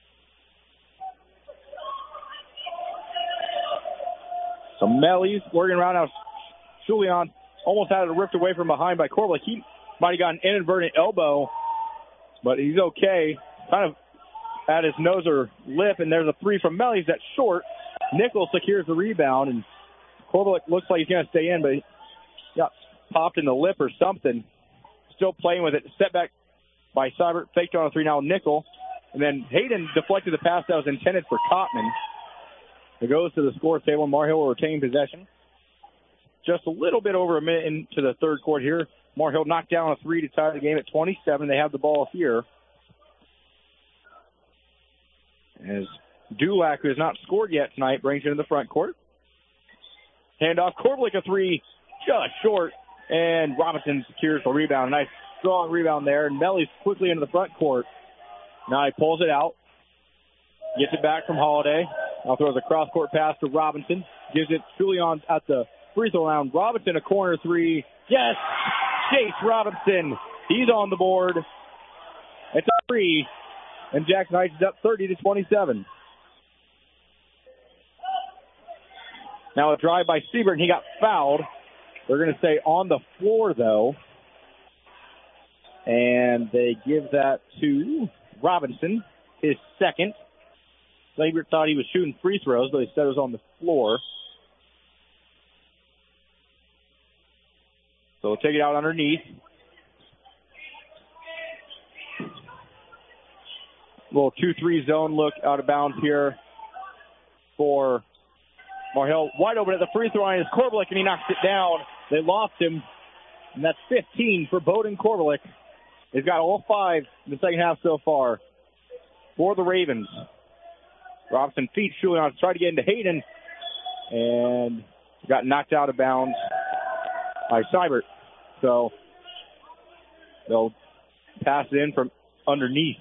[SPEAKER 2] So Melly's working around now. Julian almost had it ripped away from behind by Korbelik. He might have got an inadvertent elbow, but he's okay. Kind of at his nose or lip, and there's a 3 from Melly's that's short. Nichols secures the rebound, and Korbelik looks like he's going to stay in, but he got popped in the lip or something. Still playing with it. Step back by Seibert. Faked on a 3 now. Nickel. And then Hayden deflected the pass that was intended for Cotman. It goes to the score table, and Moore Hill will retain possession. Just a little bit over a minute into the third quarter here. Moore Hill knocked down a 3 to tie the game at 27. They have the ball here. As Dulac, who has not scored yet tonight, brings it into the front court. Handoff. Korbelik a 3, just short. And Robinson secures the rebound. Nice strong rebound there. And Melly's quickly into the front court. Now he pulls it out. Gets it back from Holiday. Now throws a cross-court pass to Robinson. Gives it Julian at the free throw line. Robinson, a corner 3. Yes! Chase Robinson. He's on the board. It's a 3. And Jackson Heights is up 30-27. Now a drive by Siebert, and he got fouled. They're going to stay on the floor, though. And they give that to Robinson, his second. Siebert thought he was shooting free throws, but he said it was on the floor. So we'll take it out underneath. Little 2-3 zone look out of bounds here for Moore Hill. Wide open at the free throw line is Korbelik, and he knocks it down. They lost him, and that's 15 for Bowden Korbelik. They've got all 5 in the second half so far for the Ravens. Robinson feeds Julian, tried to get into Hayden, and got knocked out of bounds by Seibert. So they'll pass it in from underneath.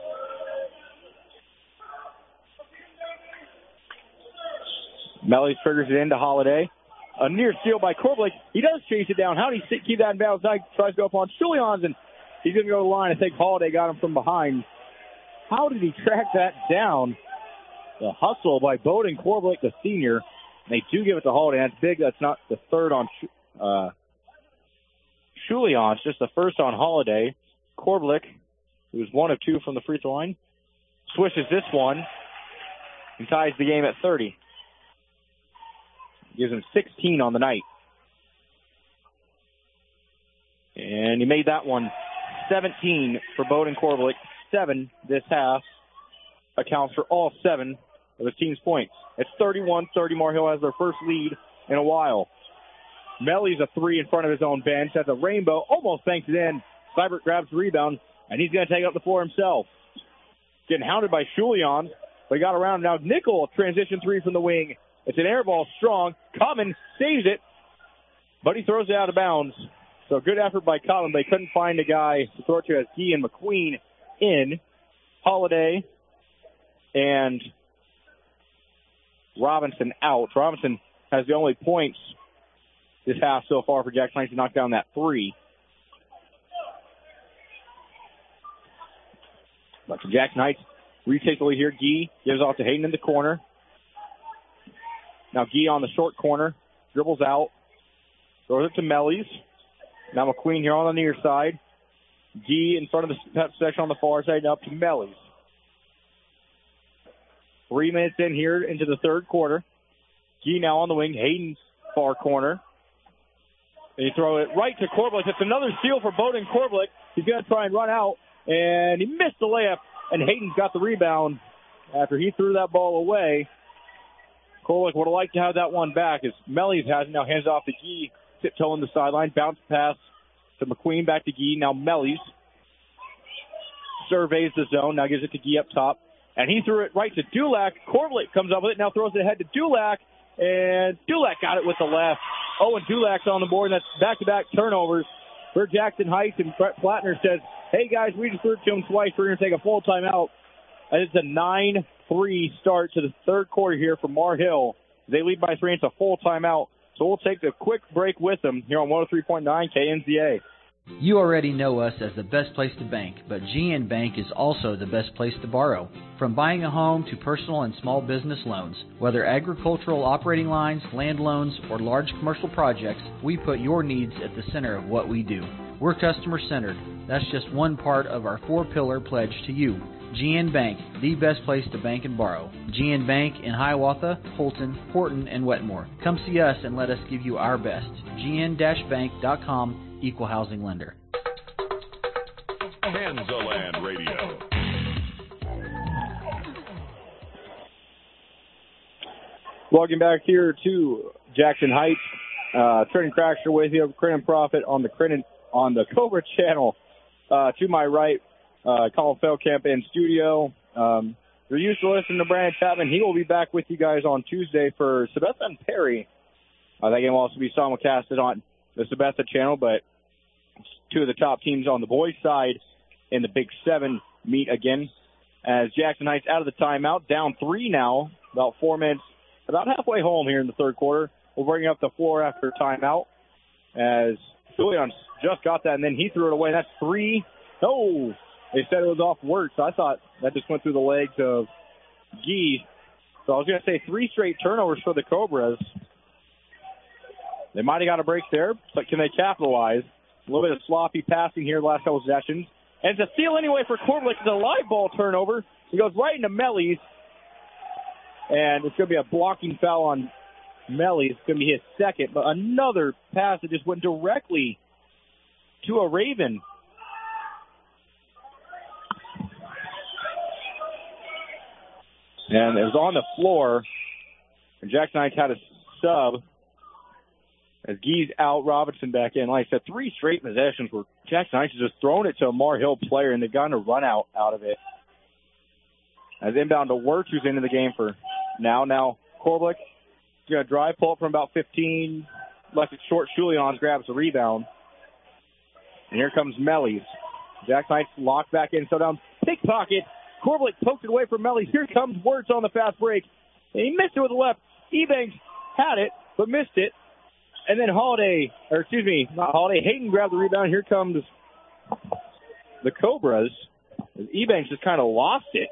[SPEAKER 2] Melly triggers it into Holiday. A near steal by Korbelik. He does chase it down. How do he keep that in bounds? Now he tries to go up on Julians, and he's going to go to the line. I think Holiday got him from behind. How did he track that down? The hustle by Bowden Korbelik, the senior. They do give it to Holiday. That's big. That's not the third on Julians, just the first on Holiday. Korbelik, who was 1 of 2 from the free throw line, swishes this one and ties the game at 30. Gives him 16 on the night. And he made that one 17 for Bowden Korbelik. 7 this half. Accounts for all 7 of his team's points. It's 31-30. Moore Hill has their first lead in a while. Melly's a 3 in front of his own bench. That's a rainbow. Almost banks it in. Seibert grabs the rebound, and he's going to take up the floor himself. Getting hounded by Julian, but he got around. Now Nickel, transition 3 from the wing. It's an air ball, strong. Common saves it, but he throws it out of bounds. So good effort by Common. They couldn't find a guy to throw it to as he and McQueen in. Holiday and Robinson out. Robinson has the only points this half so far for Jackson Heights to knock down that three. But for Jackson Heights, retake the lead here. Gee gives off to Hayden in the corner. Now Gee on the short corner, dribbles out, throws it to Mellies. Now McQueen here on the near side. Gee in front of the section on the far side, up to Mellies. 3 minutes in here into the third quarter. Gee now on the wing, Hayden's far corner. And you throw it right to Korblick. It's another steal for Bowden Korblick. He's going to try and run out, and he missed the layup, and Hayden's got the rebound after he threw that ball away. Korblick would have liked to have that one back as Mellies has it. Now hands off to Gee, tiptoeing the sideline, bounce pass to McQueen, back to Gee. Now Mellies surveys the zone, now gives it to Gee up top, and he threw it right to Dulac. Korblick comes up with it, now throws it ahead to Dulac, and Dulac got it with the left. Owen Dulac's on the board, and that's back-to-back turnovers for Jackson Heights, and Brett Plattner says, hey guys, we just threw it to him twice, we're going to take a full timeout. And it's a 9-3 start to the third quarter here for Mar Hill. They lead by 3, and it's a full timeout. So we'll take a quick break with them here on 103.9 KNZA.
[SPEAKER 20] You already know us as the best place to bank, but GN Bank is also the best place to borrow. From buying a home to personal and small business loans, whether agricultural operating lines, land loans, or large commercial projects, we put your needs at the center of what we do. We're customer-centered. That's just one part of our 4-pillar pledge to you. GN Bank, the best place to bank and borrow. GN Bank in Hiawatha, Holton, Horton, and Wetmore. Come see us and let us give you our best. GN-bank.com, Equal Housing Lender.
[SPEAKER 13] Kansaland Radio.
[SPEAKER 2] Welcome back here to Jackson Heights. Trenton Craxter with you, Crennan Profit on the Cobra channel. To my right, Colin Feldkamp in studio. You're used to listening to Brandon Chapman. He will be back with you guys on Tuesday for Sabetha and Perry. That game will also be simulcasted on the Sabetha channel, but two of the top teams on the boys' side in the Big 7 meet again. As Jackson Heights out of the timeout, down 3 now, about 4 minutes, about halfway home here in the third quarter. We'll bring up the floor after timeout as Julian just got that, and then he threw it away. That's 3. No, they said it was off Wirtz. I thought that just went through the legs of Gee. So I was going to say 3 straight turnovers for the Cobras. They might have got a break there, but can they capitalize? A little bit of sloppy passing here the last couple of sessions. And it's a steal anyway for Korblick. It's a live ball turnover. He goes right into Mellies. And it's going to be a blocking foul on Mellies. It's going to be his second. But another pass that just went directly to a Raven. And it was on the floor. And Jackson Heights had a sub. As Gee's out, Robinson back in. Like I said, 3 straight possessions where Jackson Heights has just thrown it to a Mar Hill player, and they've gotten a run out of it. As inbound to Wirtz, who's into the game for now. Now, Korblick is going to drive, pull up from about 15. Left it short. Julian grabs the rebound. And here comes Mellies. Jackson Heights locked back in, so down. Pickpocket. Korblick poked it away from Mellies. Here comes Wirtz on the fast break. And he missed it with the left. Ebanks had it, but missed it. And then Hayden grabbed the rebound. Here comes the Cobras. Ebanks just kind of lost it.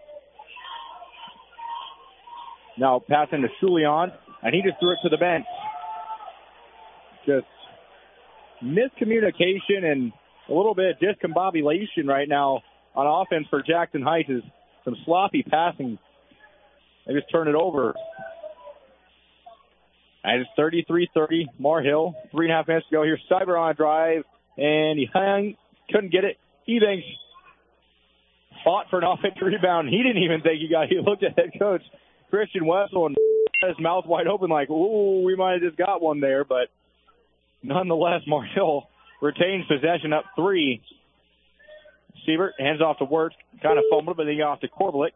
[SPEAKER 2] Now passing to Julian, and he just threw it to the bench. Just miscommunication and a little bit of discombobulation right now on offense for Jackson Heights is some sloppy passing. They just turn it over. And it's 33-30, Mar Hill. 3.5 minutes to go here. Cyber on a drive, and he couldn't get it. Ebanks fought for an offensive rebound. He didn't even think he got it. He looked at head coach Christian Wessel and had his mouth wide open like, ooh, we might have just got one there. But nonetheless, Mar Hill retains possession up 3. Siebert hands off to Wirtz. Kind of fumbled, but then he got off to Korblick.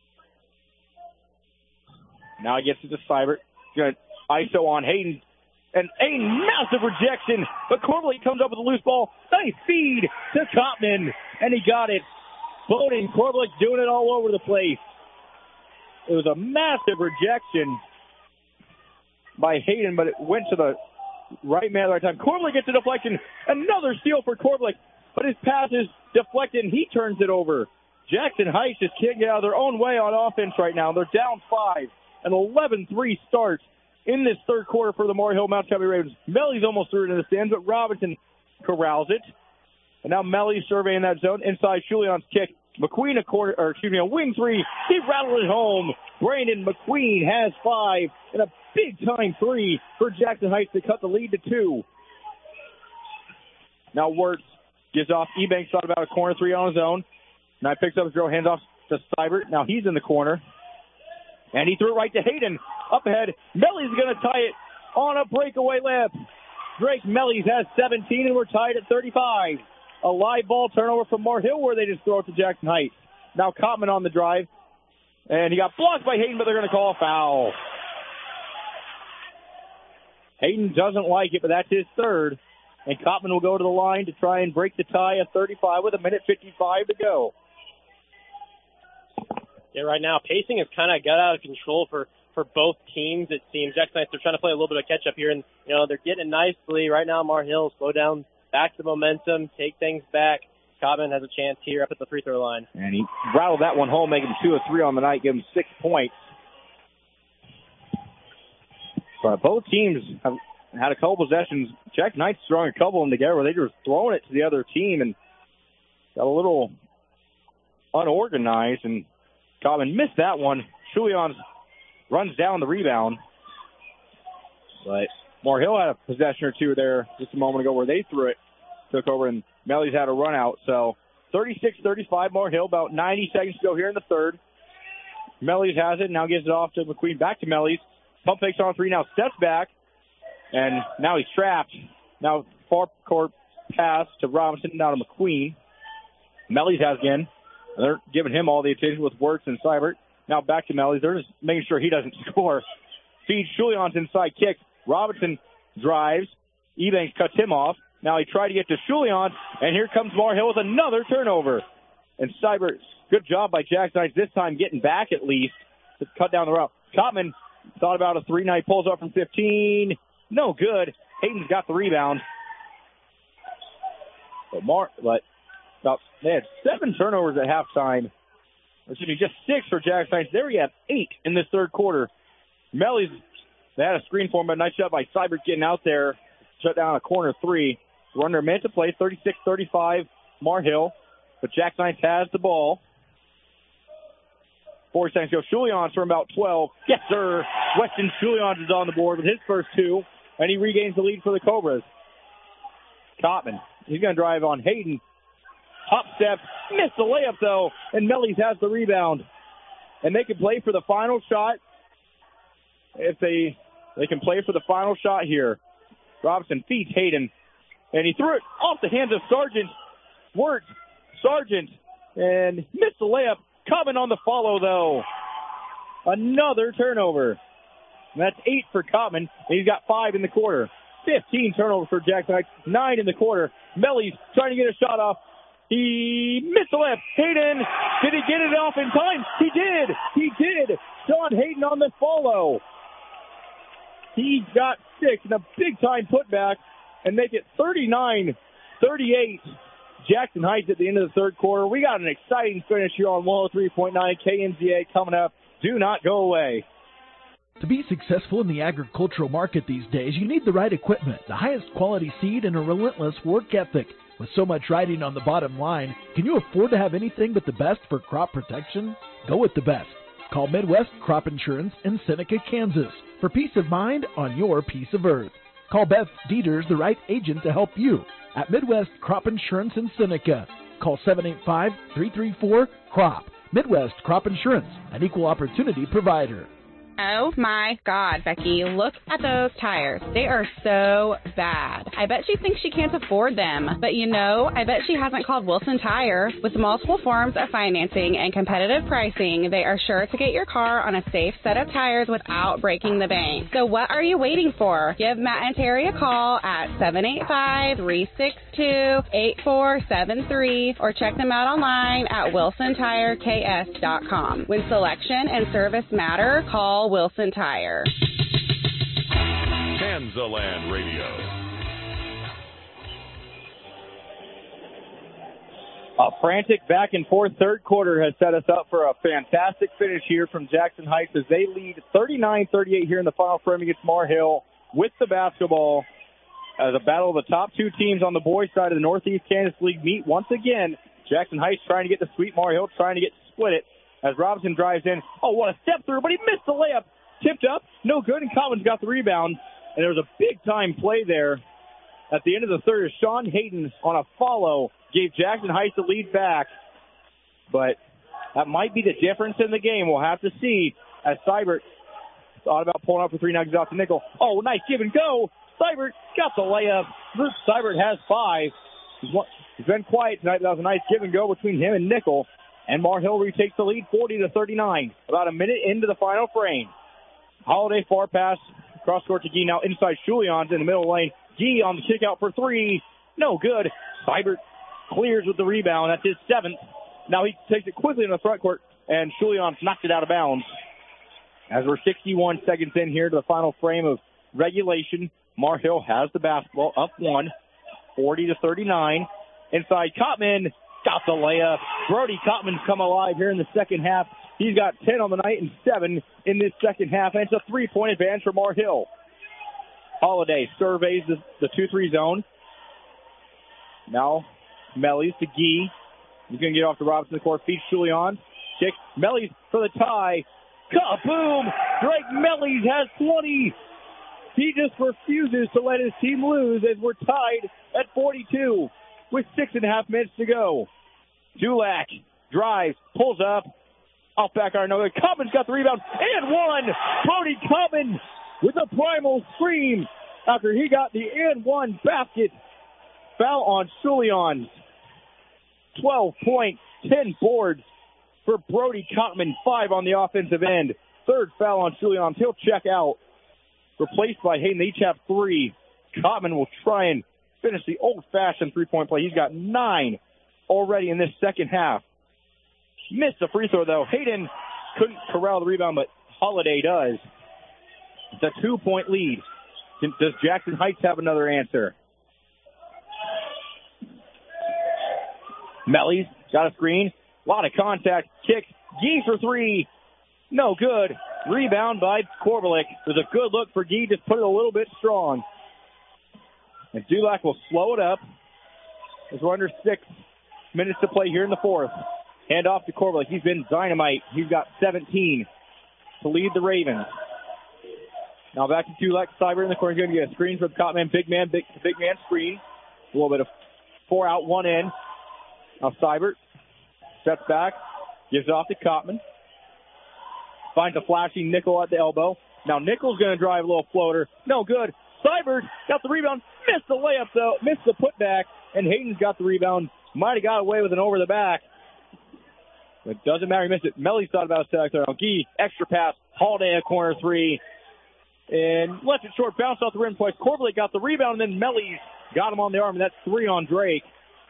[SPEAKER 2] Now he gets it to Seibert. Good. ISO on Hayden. And a massive rejection. But Korblick comes up with a loose ball. Nice feed to Kopman. And he got it. Bowden Korblick doing it all over the place. It was a massive rejection by Hayden, but it went to the right man at the right time. Corblich gets a deflection. Another steal for Corblich, but his pass is deflected, and he turns it over. Jackson Heights just can't get out of their own way on offense right now. They're down 5. An 11-3 start in this third quarter for the Moore Hill Mount Shelby Ravens. Melly's almost threw it in the stands, but Robinson corrals it. And now Melly's surveying that zone. Inside Julian's kick. McQueen a wing three. He rattled it home. Brandon McQueen has 5 and a big-time 3 for Jackson Heights to cut the lead to 2. Now Wirtz gives off. Ebanks thought about a corner 3 on his own. Now he picks up his drill, hands off to Seibert. Now he's in the corner. And he threw it right to Hayden. Up ahead. Melly's going to tie it on a breakaway layup. Drake Melly's has 17, and we're tied at 35. A live ball turnover from Moore Hill where they just throw it to Jackson Heights. Now Cotman on the drive. And he got blocked by Hayden, but they're going to call a foul. Hayden doesn't like it, but that's his third. And Cotman will go to the line to try and break the tie at 35 with 1:55 to go.
[SPEAKER 3] Yeah, right now, pacing has kind of got out of control for both teams, it seems. Jackson Heights, they're trying to play a little bit of catch-up here, and, they're getting it nicely. Right now, Moore Hill, slow down, back to momentum, take things back. Cotman has a chance here up at the free throw line.
[SPEAKER 2] And he rattled that one home, making 2 of 3 on the night, give him 6 points. But both teams have had a couple possessions. Jackson Heights throwing a couple of them together where they were throwing it to the other team and got a little unorganized, and Cotman missed that one. Julian runs down the rebound. But Moore Hill had a possession or two there just a moment ago where they threw it, took over, and Melly's had a run out. So 36-35 Moore Hill, about 90 seconds to go here in the third. Melly's has it, now gives it off to McQueen, back to Melly's. Pump fakes on 3, now steps back, and now he's trapped. Now far court pass to Robinson, now to McQueen. Melly's has again. They're giving him all the attention with Wirtz and Seibert. Now back to Melly's. They're just making sure he doesn't score. Feeds Julian's inside kick. Robinson drives. Ebanks cuts him off. Now he tried to get to Julian, and here comes Moore Hill with another turnover. And Seibert, good job by Jackson Heights this time getting back at least to cut down the route. Cotman thought about a 3. Now he pulls up from 15. No good. Hayden's got the rebound. But they had 7 turnovers at halftime. Excuse me, just 6 for Jackson Heights. There we have 8 in this third quarter. Melly's, they had a screen for him, but nice shot by Seibert getting out there. Shut down a corner 3. We're under a minute to play, 36-35 Moore Hill. But Jackson Heights has the ball. 4 seconds to go. Julian from about 12. Yes, sir. Weston Julian is on the board with his first 2, and he regains the lead for the Cobras. Cotman, he's going to drive on Hayden. Hop step, missed the layup though, and Melly's has the rebound. And they can play for the final shot. If they can play for the final shot here. Robinson feeds Hayden, and he threw it off the hands of Sargent. Wirtz, Sargent, and missed the layup. Cotman on the follow though. Another turnover. And that's 8 for Cotman, and he's got 5 in the quarter. 15 turnovers for Jackson Heights, 9 in the quarter. Melly's trying to get a shot off. He missed the left. Hayden, did he get it off in time? He did. He did. Sean Hayden on the follow. He got 6 in a big-time putback and make it 39-38. Jackson Heights at the end of the third quarter. We got an exciting finish here on 103.9 KNZA coming up. Do not go away.
[SPEAKER 4] To be successful in the agricultural market these days, you need the right equipment, the highest quality seed, and a relentless work ethic. With so much riding on the bottom line, can you afford to have anything but the best for crop protection? Go with the best. Call Midwest Crop Insurance in Seneca, Kansas for peace of mind on your piece of earth. Call Beth Dieters, the right agent to help you at Midwest Crop Insurance in Seneca. Call 785-334-CROP. Midwest Crop Insurance, an equal opportunity provider.
[SPEAKER 21] Oh my God, Becky, look at those tires. They are so bad. I bet she thinks she can't afford them. But I bet she hasn't called Wilson Tire. With multiple forms of financing and competitive pricing, they are sure to get your car on a safe set of tires without breaking the bank. So what are you waiting for? Give Matt and Terry a call at 785-362-8473 or check them out online at wilsontireks.com. When selection and service matter, call Wilson Tire.
[SPEAKER 13] Kansaland Radio.
[SPEAKER 2] A frantic back-and-forth third quarter has set us up for a fantastic finish here from Jackson Heights as they lead 39-38 here in the final frame against Mar Hill with the basketball. As a battle of the top two teams on the boys' side of the Northeast Kansas League meet once again. Jackson Heights trying to get the sweep. Mar Hill trying to get to split it as Robinson drives in. Oh, what a step through, but he missed the layup. Tipped up, no good, and Commons got the rebound. And there was a big-time play there at the end of the third. Sean Hayden on a follow gave Jackson Heights the lead back. But that might be the difference in the game. We'll have to see as Seibert thought about pulling up for three, now gives out to Nickel. Oh, nice give and go. Seibert got the layup. Luke Seibert has 5. He's been quiet tonight. That was a nice give and go between him and Nickel. And Mar Hill retakes the lead 40-39. About a minute into the final frame. Holiday far pass cross court to Gee. Now inside Julians in the middle lane. Gee on the kick out for 3. No good. Seibert clears with the rebound. That's his 7th. Now he takes it quickly in the front court, and Julians knocked it out of bounds. As we're 61 seconds in here to the final frame of regulation, Mar Hill has the basketball up 1, 40-39. Inside Cotman got the layup. Brody Cotman's come alive here in the second half. He's got 10 on the night and 7 in this second half, and it's a 3-point advantage for Mar Hill. Holiday surveys the 2-3 zone. Now Mellies to Gee. He's going to get off the Robinson court. Feeds Julian. Kick. Mellies for the tie. Kaboom! Drake Mellies has 20. He just refuses to let his team lose as we're tied at 42 with 6.5 minutes to go. Dulac drives, pulls up. Off back iron. Cobman's got the rebound and 1. Brody Cobman with a primal scream after he got the and 1 basket. Foul on Julian. 12 points, 10 boards for Brody Cotman, 5 on the offensive end. Third foul on Julian. He'll check out. Replaced by Hayden. They each have 3. Cotman will try and finish the old-fashioned three-point play. He's got 9 already in this second half. Missed the free throw, though. Hayden couldn't corral the rebound, but Holiday does. It's a 2-point lead. Does Jackson Heights have another answer? Mellies got a screen. A lot of contact. Kick. Gee for 3. No good. Rebound by Korbelik. There's a good look for Gee. Just put it a little bit strong. And Dulac will slow it up as we're under 6 minutes to play here in the fourth. Hand off to Korbelik. He's been dynamite. He's got 17 to lead the Ravens. Now back to Dulac. Seibert in the corner. He's going to get a screen from Cotman. Big man screen. A little bit of 4 out, 1 in. Now Seibert steps back. Gives it off to Cotman. Finds a flashing Nickel at the elbow. Now Nickel's going to drive a little floater. No good. Seibert got the rebound. Missed the layup, though. Missed the putback. And Hayden's got the rebound. Might have got away with an over the back. But it doesn't matter. He missed it. Mellies thought about it. Now Gee, extra pass. Holiday a corner 3. And left it short. Bounced off the rim twice. Korbelik got the rebound. And then Mellies got him on the arm. And that's 3 on Drake.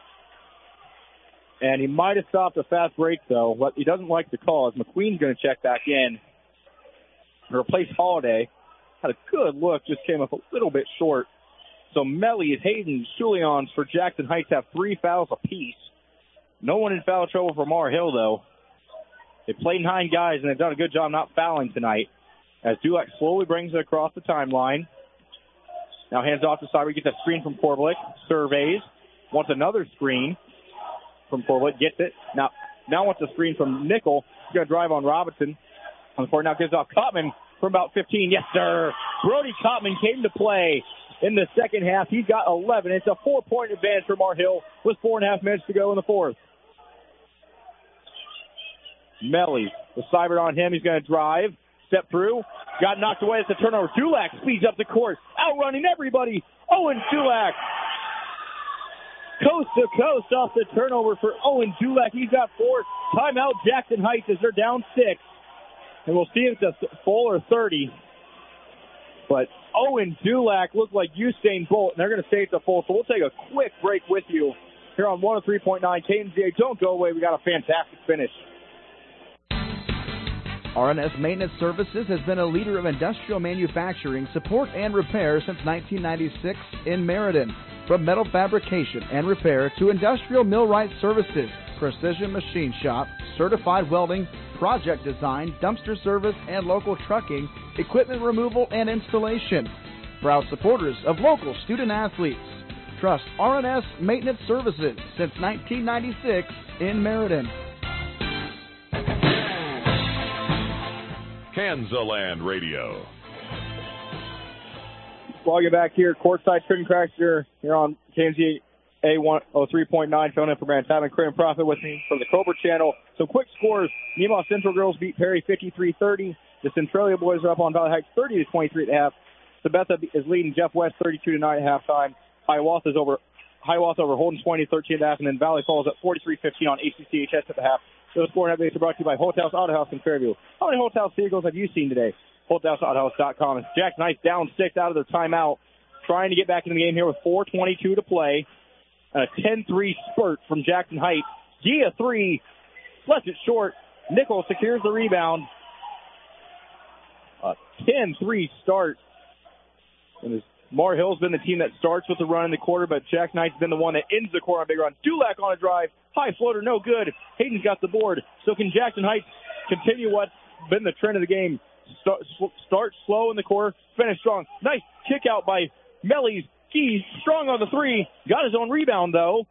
[SPEAKER 2] And he might have stopped a fast break, though. What he doesn't like the call is McQueen's going to check back in to replace Holiday. Had a good look, just came up a little bit short. So Mellies, Hayden, Julians for Jackson Heights have 3 fouls apiece. No one in foul trouble for Mar Hill, though. They played 9 guys, and they've done a good job not fouling tonight. As Dulac slowly brings it across the timeline. Now hands off to Seibert. Gets a screen from Korbelik. Surveys. Wants another screen from Korbelik. Gets it. Now wants a screen from Nickel. He's going to drive on Robinson. On the court now gives off Cotman from about 15. Yes, sir. Brody Cotman came to play in the second half. He's got 11. It's a 4-point advantage for Mar Hill with 4.5 minutes to go in the fourth. Mellies with Seibert on him. He's going to drive. Step through. Got knocked away. It's a turnover. Dulac speeds up the court. Outrunning everybody. Owen Dulac. Coast to coast off the turnover for Owen Dulac. He's got 4. Timeout Jackson Heights as they're down 6. And we'll see if it's a full or 30. But Owen Dulac looked like Usain Bolt, and they're going to say it's a full. So we'll take a quick break with you here on 103.9 KMZA. Don't go away. We got a fantastic finish.
[SPEAKER 10] RNS Maintenance Services has been a leader of industrial manufacturing, support, and repair since 1996 in Meriden. From metal fabrication and repair to industrial millwright services, precision machine shop, certified welding, project design, dumpster service, and local trucking, equipment removal, and installation. Proud supporters of local student athletes. Trust RNS Maintenance Services since 1996 in Meriden.
[SPEAKER 13] Kansaland Radio.
[SPEAKER 2] Welcome back here, courtside Trim Cracks here on KMZ A103.9, filling in for Brand Time and Crim Profit with me from the Cobra Channel. Some quick scores. Nemaw Central girls beat Perry 53-30. The Centralia boys are up on Valley Heights 30-23 at half. Sabetha is leading Jeff West 32-9 at halftime. Hiawatha over Holden 20-13 at half, and then Valley Falls at 43-15 on ACCHS at the half. Those scoring updates are brought to you by Holthouse Auto House in Fairview. How many Holthouse vehicles have you seen today? HolthouseAutohouse.com. It's Jack Knight down 6 out of their timeout, trying to get back into the game here with 4:22 to play. A 10-3 spurt from Jackson Heights. Gia 3, left it short. Nichols secures the rebound. A 10-3 start. And Mar Hill's been the team that starts with the run in the quarter, but Jack Knight's been the one that ends the quarter on a big run. Dulac on a drive. High floater, no good. Hayden's got the board. So can Jackson Heights continue what's been the trend of the game? Start slow in the quarter, finish strong. Nice kick out by Mellies. He's strong on the three. Got his own rebound, though.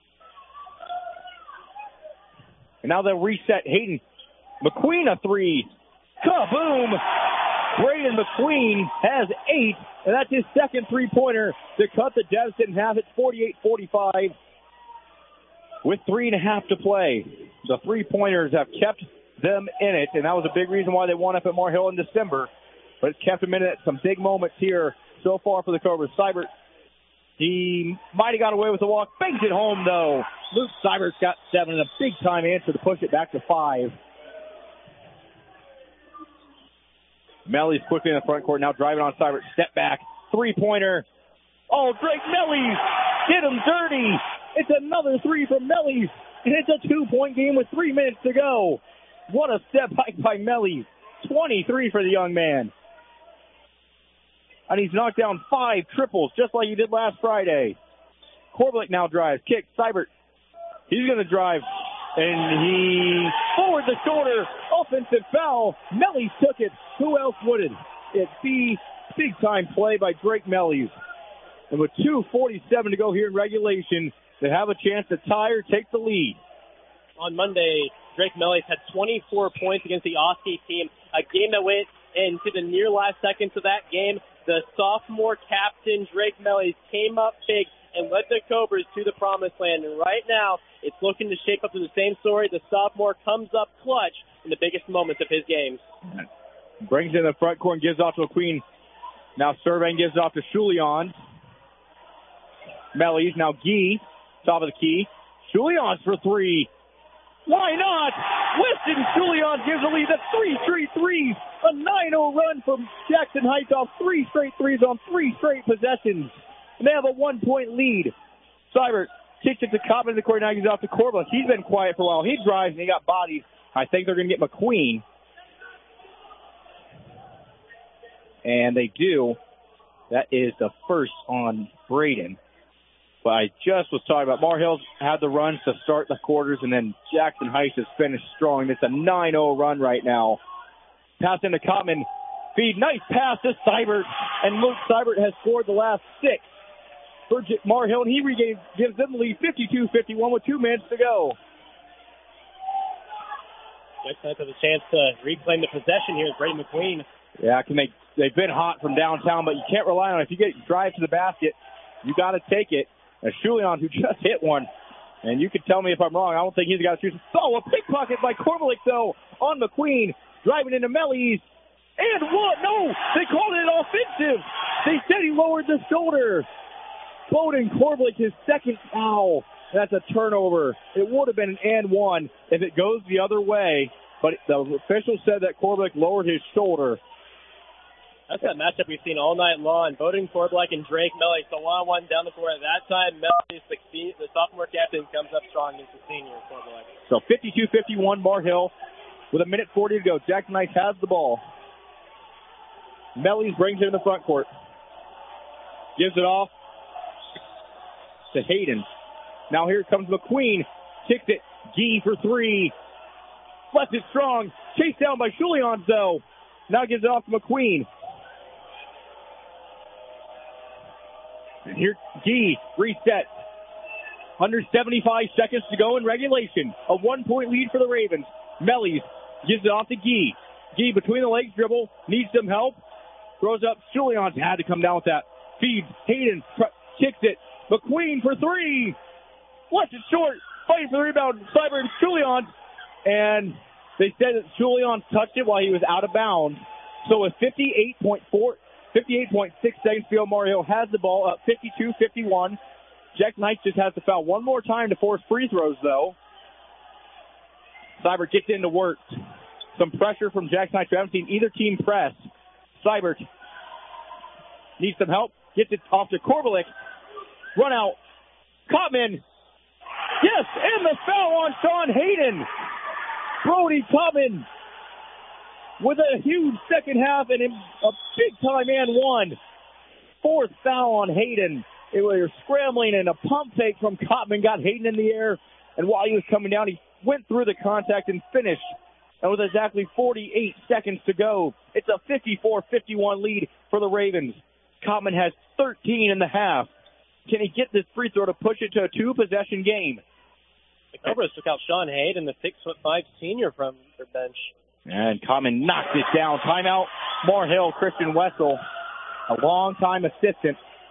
[SPEAKER 2] And now they'll reset Hayden. McQueen a three. Kaboom! Braden McQueen has 8, and that's his second three-pointer to cut the deficit in half. It's 48-45 with 3.5 to play. The three-pointers have kept them in it, and that was a big reason why they won up at Mar Hill in December. But it's kept them in it at some big moments here so far for the Cobras. Seibert, he might have got away with the walk. Bangs it home, though. Luke Seibert's got 7 and a big-time answer to push it back to 5. Mellies quickly in the front court, now driving on Seibert. Step back, three-pointer. Oh, Drake Mellies did him dirty. It's another three from Mellies, and it's a 2-point game with 3 minutes to go. What a step back by Mellies. 23 for the young man. And he's knocked down 5 triples, just like he did last Friday. Korblick now drives, kicks, Seibert. He's going to drive, and he forward the shoulder, offensive foul. Mellies took it. Who else would it? It's the big-time play by Drake Mellies. And with 2:47 to go here in regulation, they have a chance to tie or take the lead.
[SPEAKER 3] On Monday, Drake Mellies had 24 points against the Oskey team, a game that went into the near last seconds of that game. The sophomore captain, Drake Mellies, came up big and led the Cobras to the promised land. And right now, it's looking to shape up to the same story. The sophomore comes up clutch in the biggest moments of his games.
[SPEAKER 2] Brings it in the front court and gives off to McQueen. Now Servain gives it off to Julian. Mellies, now Gee, top of the key. Julian for 3. Why not? Weston Julian gives a lead. That's 3 straight threes. A 9-0 run from Jackson Heights off 3 straight threes on 3 straight possessions. And they have a 1-point lead. Seibert kicks it to Coppin in the court. Now he's off to Korblick. He's been quiet for a while. He drives and he got bodied. I think they're going to get McQueen. And they do. That is the first on Braden. But I just was talking about Mar Hill's had the runs to start the quarters, and then Jackson Heights has finished strong. It's a 9-0 run right now. Pass into Cottman. Feed, nice pass to Seibert. And Luke Seibert has scored the last 6 for Mar Hill, and he gives them the lead 52-51 with 2 minutes to go.
[SPEAKER 3] Jackson Heights has a chance to reclaim the possession here with Braden McQueen.
[SPEAKER 2] Yeah, they've been hot from downtown, but you can't rely on it. If you drive to the basket, you got to take it. And Julian, who just hit one, and you can tell me if I'm wrong. I don't think he's got to shoot. Oh, a pickpocket by Korblick, though, on McQueen, driving into Mellies. And what? No, they called it offensive. They said he lowered the shoulder. Bowden Korblick, his second foul. That's a turnover. It would have been an and one if it goes the other way, but the official said that Korblick lowered his shoulder.
[SPEAKER 3] That's that matchup we've seen all night long. Bowden Korblick and Drake Mellies, the one-on-one down the court. At that time, Mellies, the sophomore captain, comes up strong against the senior Korblick.
[SPEAKER 2] So 52-51, Mar Hill. with 1:40 to go. Jackson Heights has the ball. Mellies brings it in the front court. Gives it off to Hayden. Now here comes McQueen. Kicks it. Gee for three. Left it strong. Chased down by Julian, though. Now gives it off to McQueen. And here, Gee reset. Under 75 seconds to go in regulation. A 1-point lead for the Ravens. Mellies gives it off to Gee. Gee between the legs dribble. Needs some help. Throws up. Julian had to come down with that. Feeds. Hayden kicks it. McQueen for three. Left it short. Fighting for the rebound. Cyber and Julian. And they said that Julian touched it while he was out of bounds. So with 58.6 seconds to go, Mario has the ball up 52-51. Jackson Heights just has to foul one more time to force free throws, though. Seibert gets into work. Some pressure from Jackson Heights. We haven't seen either team press. Seibert needs some help. Gets it off to Korbelik. Run out. Cotman. Yes, and the foul on Sean Hayden. Brody Cotman with a huge second half and a big-time and one. Fourth foul on Hayden. It was scrambling, and a pump fake from Cotman got Hayden in the air. And while he was coming down, he went through the contact and finished. And with exactly 48 seconds to go, it's a 54-51 lead for the Ravens. Cotman has 13 in the half. Can he get this free throw to push it to a two-possession game?
[SPEAKER 3] The Cobras took out Sean Hayden, the 6'5" senior from their bench.
[SPEAKER 2] And Cotman knocked it down. Timeout, Moore Hill. Christian Wessel, a long-time assistant,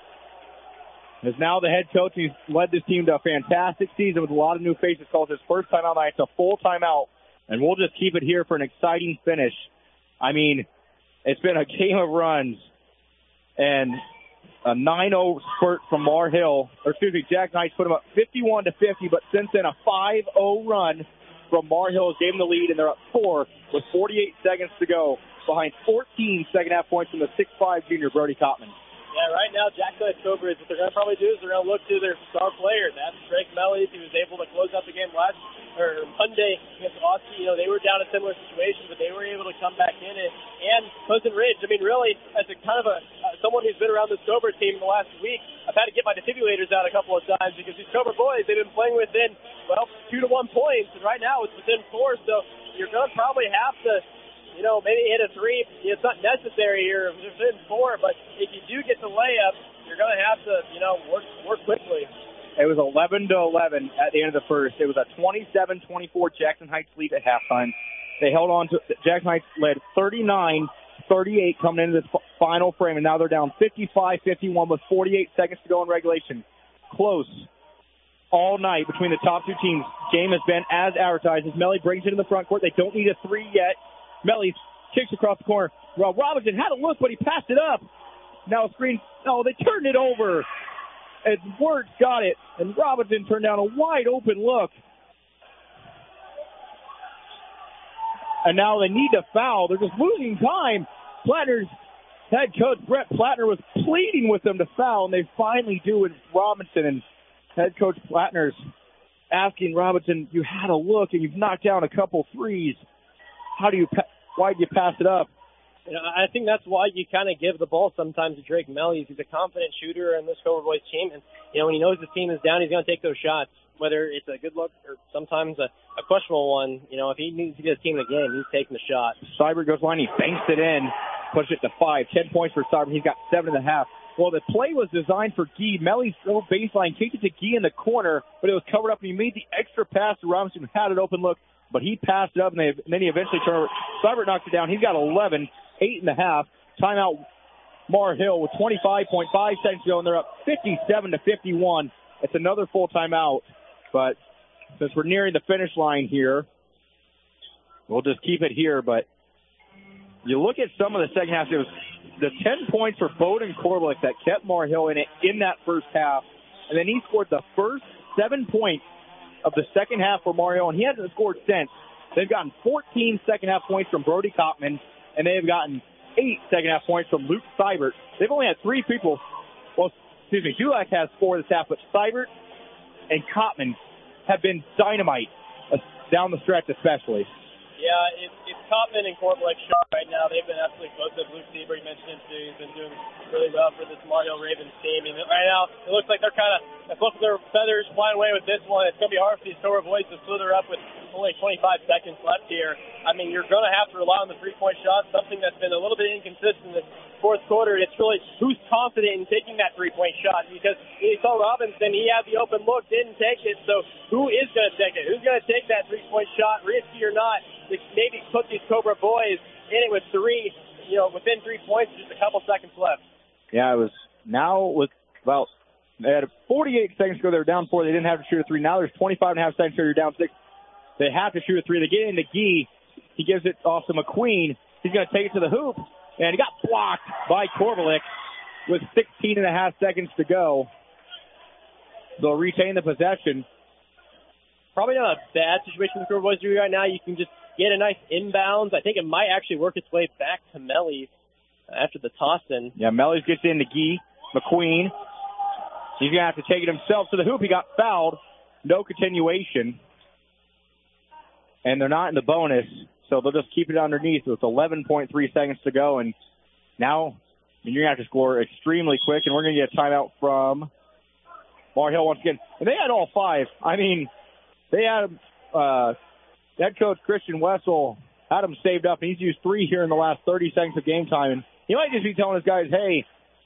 [SPEAKER 2] is now the head coach. He's led this team to a fantastic season with a lot of new faces. Calls his first timeout night. It's a full timeout, and we'll just keep it here for an exciting finish. I mean, it's been a game of runs, and a 9-0 spurt from Moore Hill. Jackson Heights put them up 51-50, but since then a 5-0 run from Moore Hill has gave them the lead, and they're up 4 with 48 seconds to go, behind 14 second-half points from the 6'5" junior Brody Cotman.
[SPEAKER 3] Yeah, right now, Jackson Heights Cobras, what they're going to probably do is they're going to look to their star player. That's Drake Mellies. He was able to close out the game Monday against Oski. You know, they were down in similar situations, but they were able to come back in it. And Pleasant Ridge, I mean, really, as a kind of someone who's been around this Cobra team in the last week, I've had to get my defibrillators out a couple of times because these Cobra boys, they've been playing within, 2 to 1 points, and right now it's within 4, so you're going to probably have to, maybe hit a three. It's not necessary here. It's within 4, but if you do get the layup, you're going to have to, work quickly.
[SPEAKER 2] It was 11-11 at the end of the first. It was a 27-24 Jackson Heights lead at halftime. They held on to Jackson Heights led 39-38 coming into this final frame, and now they're down 55-51 with 48 seconds to go in regulation. Close all night between the top two teams. Game has been as advertised. As Melly brings it in the front court. They don't need a three yet. Melly kicks across the corner. Well, Robinson had a look, but he passed it up. Now a screen. No, they turned it over. And Wirtz got it, and Robinson turned down a wide open look. And now they need to foul. They're just losing time. Plattner's head coach, Brett Plattner, was pleading with them to foul, and they finally do it. Robinson and head coach Plattner's asking Robinson, you had a look, and you've knocked down a couple threes. Why did you pass it up?
[SPEAKER 3] I think that's why you kind of give the ball sometimes to Drake Mellies. He's a confident shooter in this Cobra Boys team, and when he knows his team is down, he's going to take those shots, whether it's a good look or sometimes a questionable one. If he needs to get his team in the game, he's taking the shot.
[SPEAKER 2] Cyber goes line, he banks it in, pushes it to 5. 10 points for Cyber. He's got 7.5. Well, the play was designed for Gee. Mellies drove baseline, kicked it to Gee in the corner, but it was covered up, and he made the extra pass to Robinson, who had an open look, but he passed it up, and then he eventually turned over. Cyber knocks it down. He's got 11. 8.5. Timeout, Moore Hill with 25.5 seconds to go, and they're up 57-51. It's another full timeout, but since we're nearing the finish line here, we'll just keep it here. But you look at some of the second half, it was the 10 points for Bowden Korbelik that kept Moore Hill in it in that first half, and then he scored the first 7 points of the second half for Moore Hill, and he hasn't scored since. They've gotten 14 second-half points from Brody Cotman, and they have gotten 8 second-half points from Luke Seibert. They've only had 3 people. Well, Dulac has 4 this half, but Seibert and Cotman have been dynamite down the stretch especially.
[SPEAKER 3] Yeah, it's Kaufman and Corblick show right now. They've been absolutely explosive. Luke Seabury mentioned him too. He's been doing really well for this Mario Ravens team. And right now, it looks like they're kind of both of their feathers flying away with this one. It's going to be hard for these Cobra boys to slither up with only 25 seconds left here. I mean, you're going to have to rely on the three-point shot, something that's been a little bit inconsistent this fourth quarter. It's really who's confident in taking that three-point shot, because you saw Robinson, he had the open look, didn't take it. So who is going to take it? Who's going to take that three-point shot, risky or not? Maybe put these Cobra boys in it with three, within 3 points, just a couple seconds left.
[SPEAKER 2] Yeah, it was now with about, they had 48 seconds to go. They were down 4. They didn't have to shoot a 3. Now there's 25.5 seconds to go. You're down 6. They have to shoot a 3. They get into Gee. He gives it off to McQueen. He's going to take it to the hoop, and he got blocked by Korvalik with 16.5 seconds to go. They'll retain the possession.
[SPEAKER 3] Probably not a bad situation for boys doing right now. You can just get a nice inbounds. I think it might actually work its way back to Melly after the toss-in.
[SPEAKER 2] Yeah, Melly gets into Gee. McQueen. He's going to have to take it himself to the hoop. He got fouled. No continuation. And they're not in the bonus, so they'll just keep it underneath with 11.3 seconds to go. And now you're going to have to score extremely quick, and we're going to get a timeout from Mar Hill once again. And they had all 5. I mean, they had head coach Christian Wessel had them saved up, and he's used 3 here in the last 30 seconds of game time. And he might just be telling his guys, hey,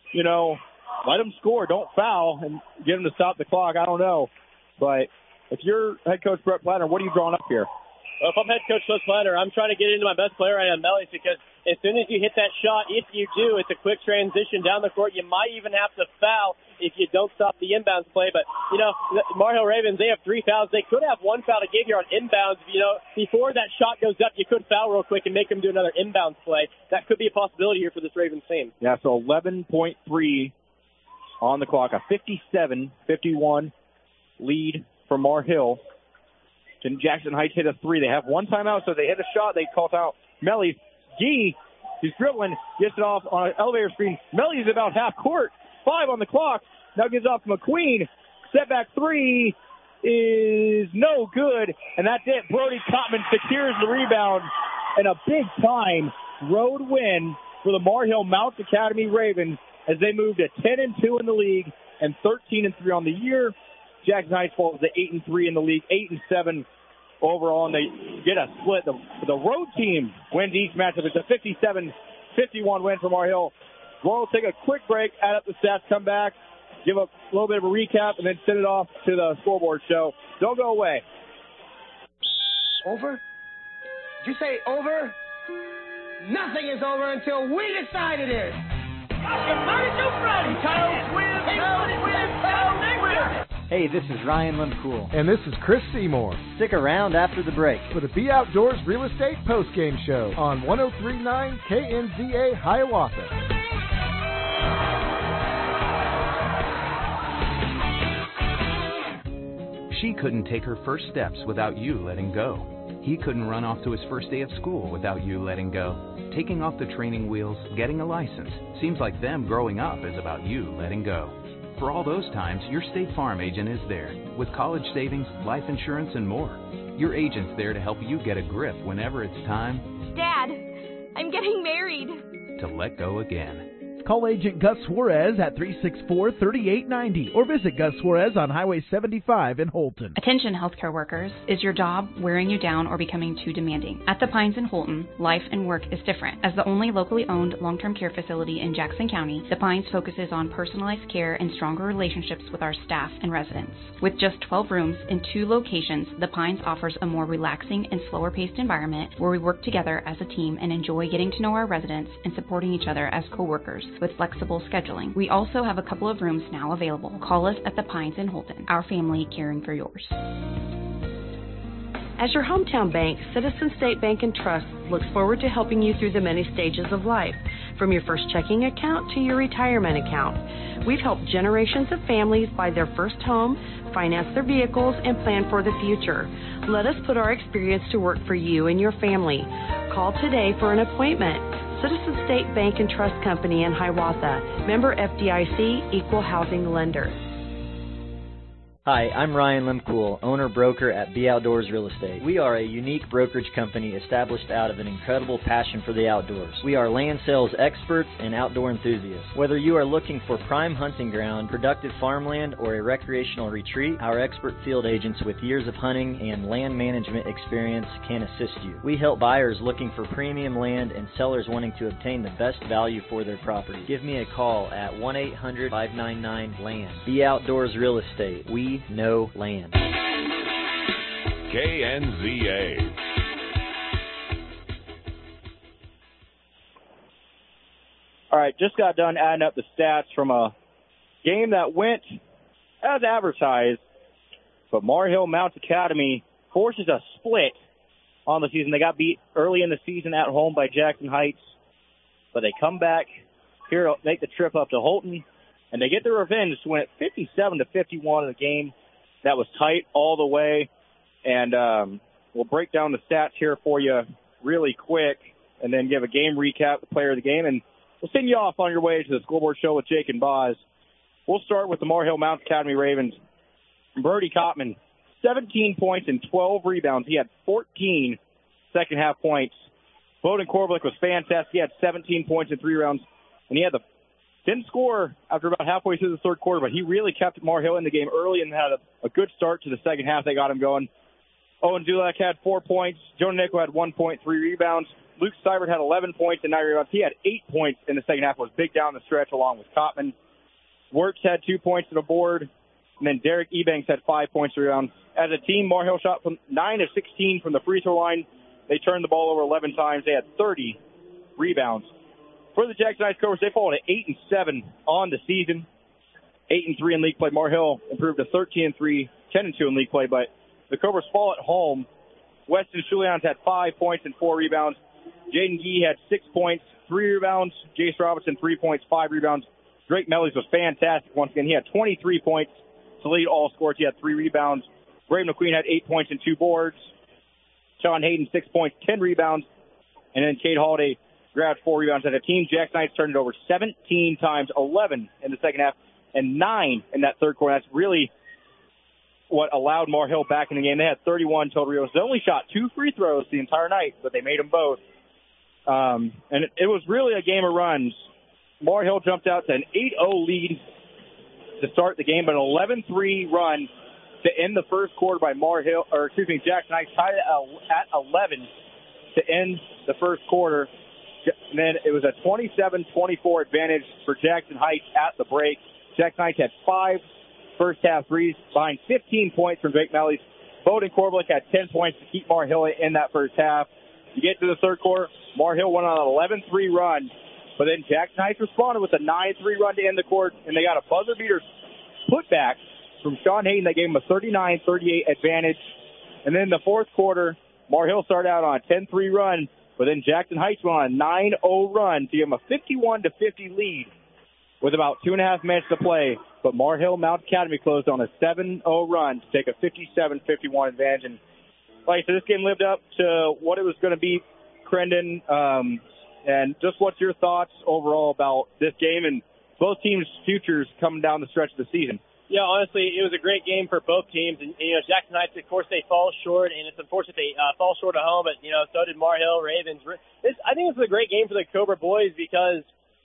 [SPEAKER 2] let them score, don't foul, and get them to stop the clock. I don't know. But if you're head coach Brett Platter, what are you drawing up here?
[SPEAKER 3] Well, if I'm head coach Coach Platter, I'm trying to get into my best player right now, Melly, because as soon as you hit that shot, if you do, it's a quick transition down the court. You might even have to foul if you don't stop the inbounds play. But, Mar Hill Ravens, they have 3 fouls. They could have 1 foul to give here on inbounds. Before that shot goes up, you could foul real quick and make them do another inbounds play. That could be a possibility here for this Ravens team.
[SPEAKER 2] Yeah, so 11.3 on the clock. A 57-51 lead for Mar Hill. Can Jackson Heights hit a 3? They have 1 timeout, so they hit a shot. They call out Melly. Gee, he's dribbling, gets it off on an elevator screen. Melly's about half court. 5 on the clock. Now gives off to McQueen. Step back 3 is no good, and that's it. Brody Cotman secures the rebound, and a big-time road win for the Mar Hill Mounts Academy Ravens as they move to 10-2 in the league and 13-3 on the year. Jackson Heights falls to 8-3 in the league, 8-7 overall, and they get a split. The road team wins each matchup. It's a 57-51 win for Mar Hill. We'll take a quick break, add up the stats, come back, give a little bit of a recap, and then send it off to the scoreboard show. Don't go away.
[SPEAKER 1] Over? Did you say over? Nothing is over until we decide it is.
[SPEAKER 22] Hey, this is Ryan Lemcool.
[SPEAKER 5] And this is Chris Seymour.
[SPEAKER 22] Stick around after the break
[SPEAKER 5] for the Be Outdoors Real Estate Postgame Show on 103.9 KNZA Hiawatha.
[SPEAKER 23] She couldn't take her first steps without you letting go. He couldn't run off to his first day of school without you letting go. Taking off the training wheels, getting a license, seems like them growing up is about you letting go. For all those times, your State Farm agent is there with college savings, life insurance, and more. Your agent's there to help you get a grip whenever it's time,
[SPEAKER 24] Dad, I'm getting married.
[SPEAKER 23] to let go again.
[SPEAKER 4] Call Agent Gus Suarez at 364-3890 or visit Gus Suarez on Highway 75 in Holton.
[SPEAKER 25] Attention healthcare workers. Is your job wearing you down or becoming too demanding? At the Pines in Holton, life and work is different. As the only locally owned long-term care facility in Jackson County, the Pines focuses on personalized care and stronger relationships with our staff and residents. With just 12 rooms in 2 locations, the Pines offers a more relaxing and slower-paced environment where we work together as a team and enjoy getting to know our residents and supporting each other as co-workers with flexible scheduling. We also have a couple of rooms now available. Call us at the Pines in Holton. Our family caring for yours.
[SPEAKER 26] As your hometown bank, Citizen State Bank and Trust looks forward to helping you through the many stages of life, from your first checking account to your retirement account. We've helped generations of families buy their first home, finance their vehicles, and plan for the future. Let us put our experience to work for you and your family. Call today for an appointment. Citizen State Bank and Trust Company in Hiawatha. Member FDIC, Equal Housing Lender.
[SPEAKER 22] Hi, I'm Ryan Lemcool, owner-broker at B Outdoors Real Estate. We are a unique brokerage company established out of an incredible passion for the outdoors. We are land sales experts and outdoor enthusiasts. Whether you are looking for prime hunting ground, productive farmland, or a recreational retreat, our expert field agents with years of hunting and land management experience can assist you. We help buyers looking for premium land and sellers wanting to obtain the best value for their property. Give me a call at 1-800-599-LAND. B Outdoors Real Estate. We know land.
[SPEAKER 13] KNZA.
[SPEAKER 2] All right, just got done adding up the stats from a game that went as advertised, but Mar Hill Mount Academy forces a split on the season. They got beat early in the season at home by Jackson Heights, but they come back here to make the trip up to Holton, and they get their revenge to win it 57-51 in a game that was tight all the way. And we'll break down the stats here for you really quick and then give a game recap, the player of the game, and we'll send you off on your way to the scoreboard show with Jake and Boz. We'll start with the Mar Hill Mount Academy Ravens. Brody Kottman, 17 points and 12 rebounds. He had 14 second-half points. Bowden Korblick was fantastic. He had 17 points and 3 rebounds, and he didn't score after about halfway through the third quarter, but he really kept Mar Hill in the game early and had a good start to the second half. They got him going. Owen Dulac had 4 points. Jonah Nickel had 1.3 rebounds. Luke Seibert had 11 points and 9 rebounds. He had 8 points in the second half, was big down the stretch along with Kottman. Works had 2 points to the board, and then Derek Ebanks had 5 points to rebound. As a team, Mar Hill shot from 9 of 16 from the free throw line. They turned the ball over 11 times. They had 30 rebounds. For the Jackson Heights Cobras, they followed at 8-7 on the season. 8-3 in league play. Mar Hill improved to 13-3, 10-2 in league play, but the Cobras fall at home. Weston Schulians had 5 points and 4 rebounds. Jaden Gee had 6 points, 3 rebounds. Jace Robinson, 3 points, 5 rebounds. Drake Mellies was fantastic once again. He had 23 points to lead all scores. He had 3 rebounds. Braden McQueen had 8 points and 2 boards. Sean Hayden, 6 points, 10 rebounds. And then Cade Holiday grabbed 4 rebounds. As a team, Jackson Heights turned it over 17 times, 11 in the second half, and 9 in that third quarter. That's really what allowed Mar Hill back in the game. They had 31 total rebounds. They only shot 2 free throws the entire night, but they made them both. And it was really a game of runs. Mar Hill jumped out to an 8-0 lead to start the game, but an 11-3 run to end the first quarter by Jackson Heights tied at 11 to end the first quarter. And then it was a 27-24 advantage for Jackson Heights at the break. Jackson Heights had 5 first-half threes behind 15 points from Drake Mellies. Bowden Korblick had 10 points to keep Mar Hill in that first half. You get to the third quarter, Mar Hill went on an 11-3 run, but then Jackson Heights responded with a 9-3 run to end the quarter, and they got a buzzer-beater putback from Sean Hayden that gave him a 39-38 advantage. And then in the fourth quarter, Mar Hill started out on a 10-3 run, but then Jackson Heights went on a 9-0 run to give them a 51-50 lead with about 2.5 minutes to play. But Mar Hill Mount Academy closed on a 7-0 run to take a 57-51 advantage. And like I said, this game lived up to what it was going to be, Crendon. And just what's your thoughts overall about this game and both teams' futures coming down the stretch of the season?
[SPEAKER 3] Yeah, honestly, it was a great game for both teams. And, Jackson Heights, of course, they fall short, and it's unfortunate they fall short at home, but, so did Mar Hill, Ravens. I think this was a great game for the Cobra boys because,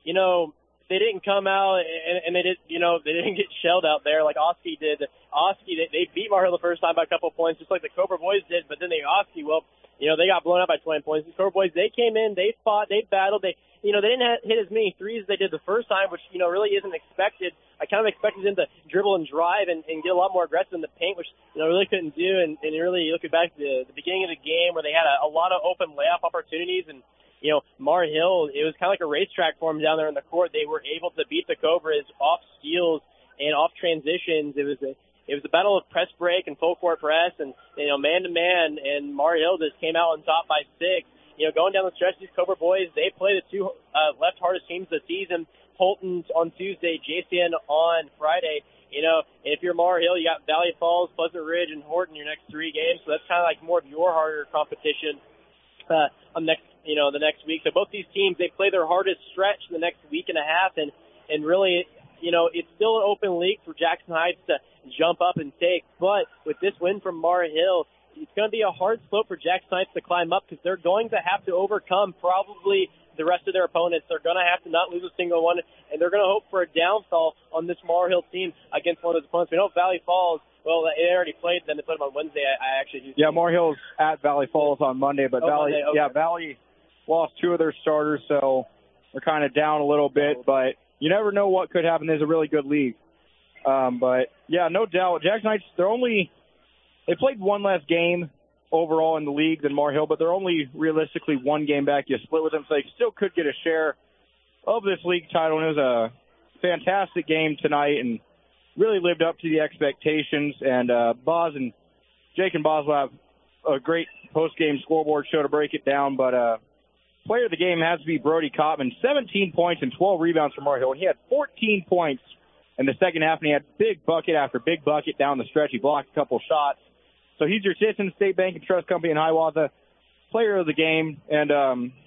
[SPEAKER 3] they didn't come out and they didn't get shelled out there like Oski did. They beat Mar Hill the first time by a couple of points, just like the Cobra boys did, but then they they got blown out by 20 points. The Cobra boys, they came in, they fought, they battled, they didn't hit as many threes as they did the first time, which, really isn't expected. I kind of expected them to dribble and drive and get a lot more aggressive in the paint, which, really couldn't do. And really looking back to the beginning of the game where they had a lot of open layup opportunities and, Mar Hill, it was kind of like a racetrack for them down there in the court. They were able to beat the Cobras off steals and off transitions. It was a battle of press break and full court press and, man-to-man, and Mar Hill just came out on top by 6. Going down the stretch, these Cobra boys, they play the 2 left hardest teams of the season. Holton on Tuesday, JCN on Friday. And if you're Mar Hill, you got Valley Falls, Pleasant Ridge, and Horton your next 3 games. So that's kind of like more of your harder competition the next week. So both these teams, they play their hardest stretch the next week and a half, and really it's still an open league for Jackson Heights to jump up and take. But with this win from Mar Hill, it's going to be a hard slope for Jackson Heights to climb up because they're going to have to overcome probably the rest of their opponents. They're going to have to not lose a single one, and they're going to hope for a downfall on this Mar Hill team against one of those opponents. We know Valley Falls, well, they already played them. They played them on Wednesday. I actually do.
[SPEAKER 2] Yeah, Mar Hill's at Valley Falls on Monday, but Valley lost 2 of their starters, so they're kind of down a little bit. But you never know what could happen. There's a really good league. But, yeah, no doubt. Jackson Heights, they played one less game overall in the league than Mar Hill, but they're only realistically 1 game back. You split with them, so they still could get a share of this league title. And it was a fantastic game tonight and really lived up to the expectations. And Jake and Boz will have a great post-game scoreboard show to break it down. But player of the game has to be Brody Kottman. 17 points and 12 rebounds for Mar Hill. And he had 14 points in the second half, and he had big bucket after big bucket down the stretch. He blocked a couple shots. So he's your Citizens State Bank and Trust Company in Hiawatha player of the game. And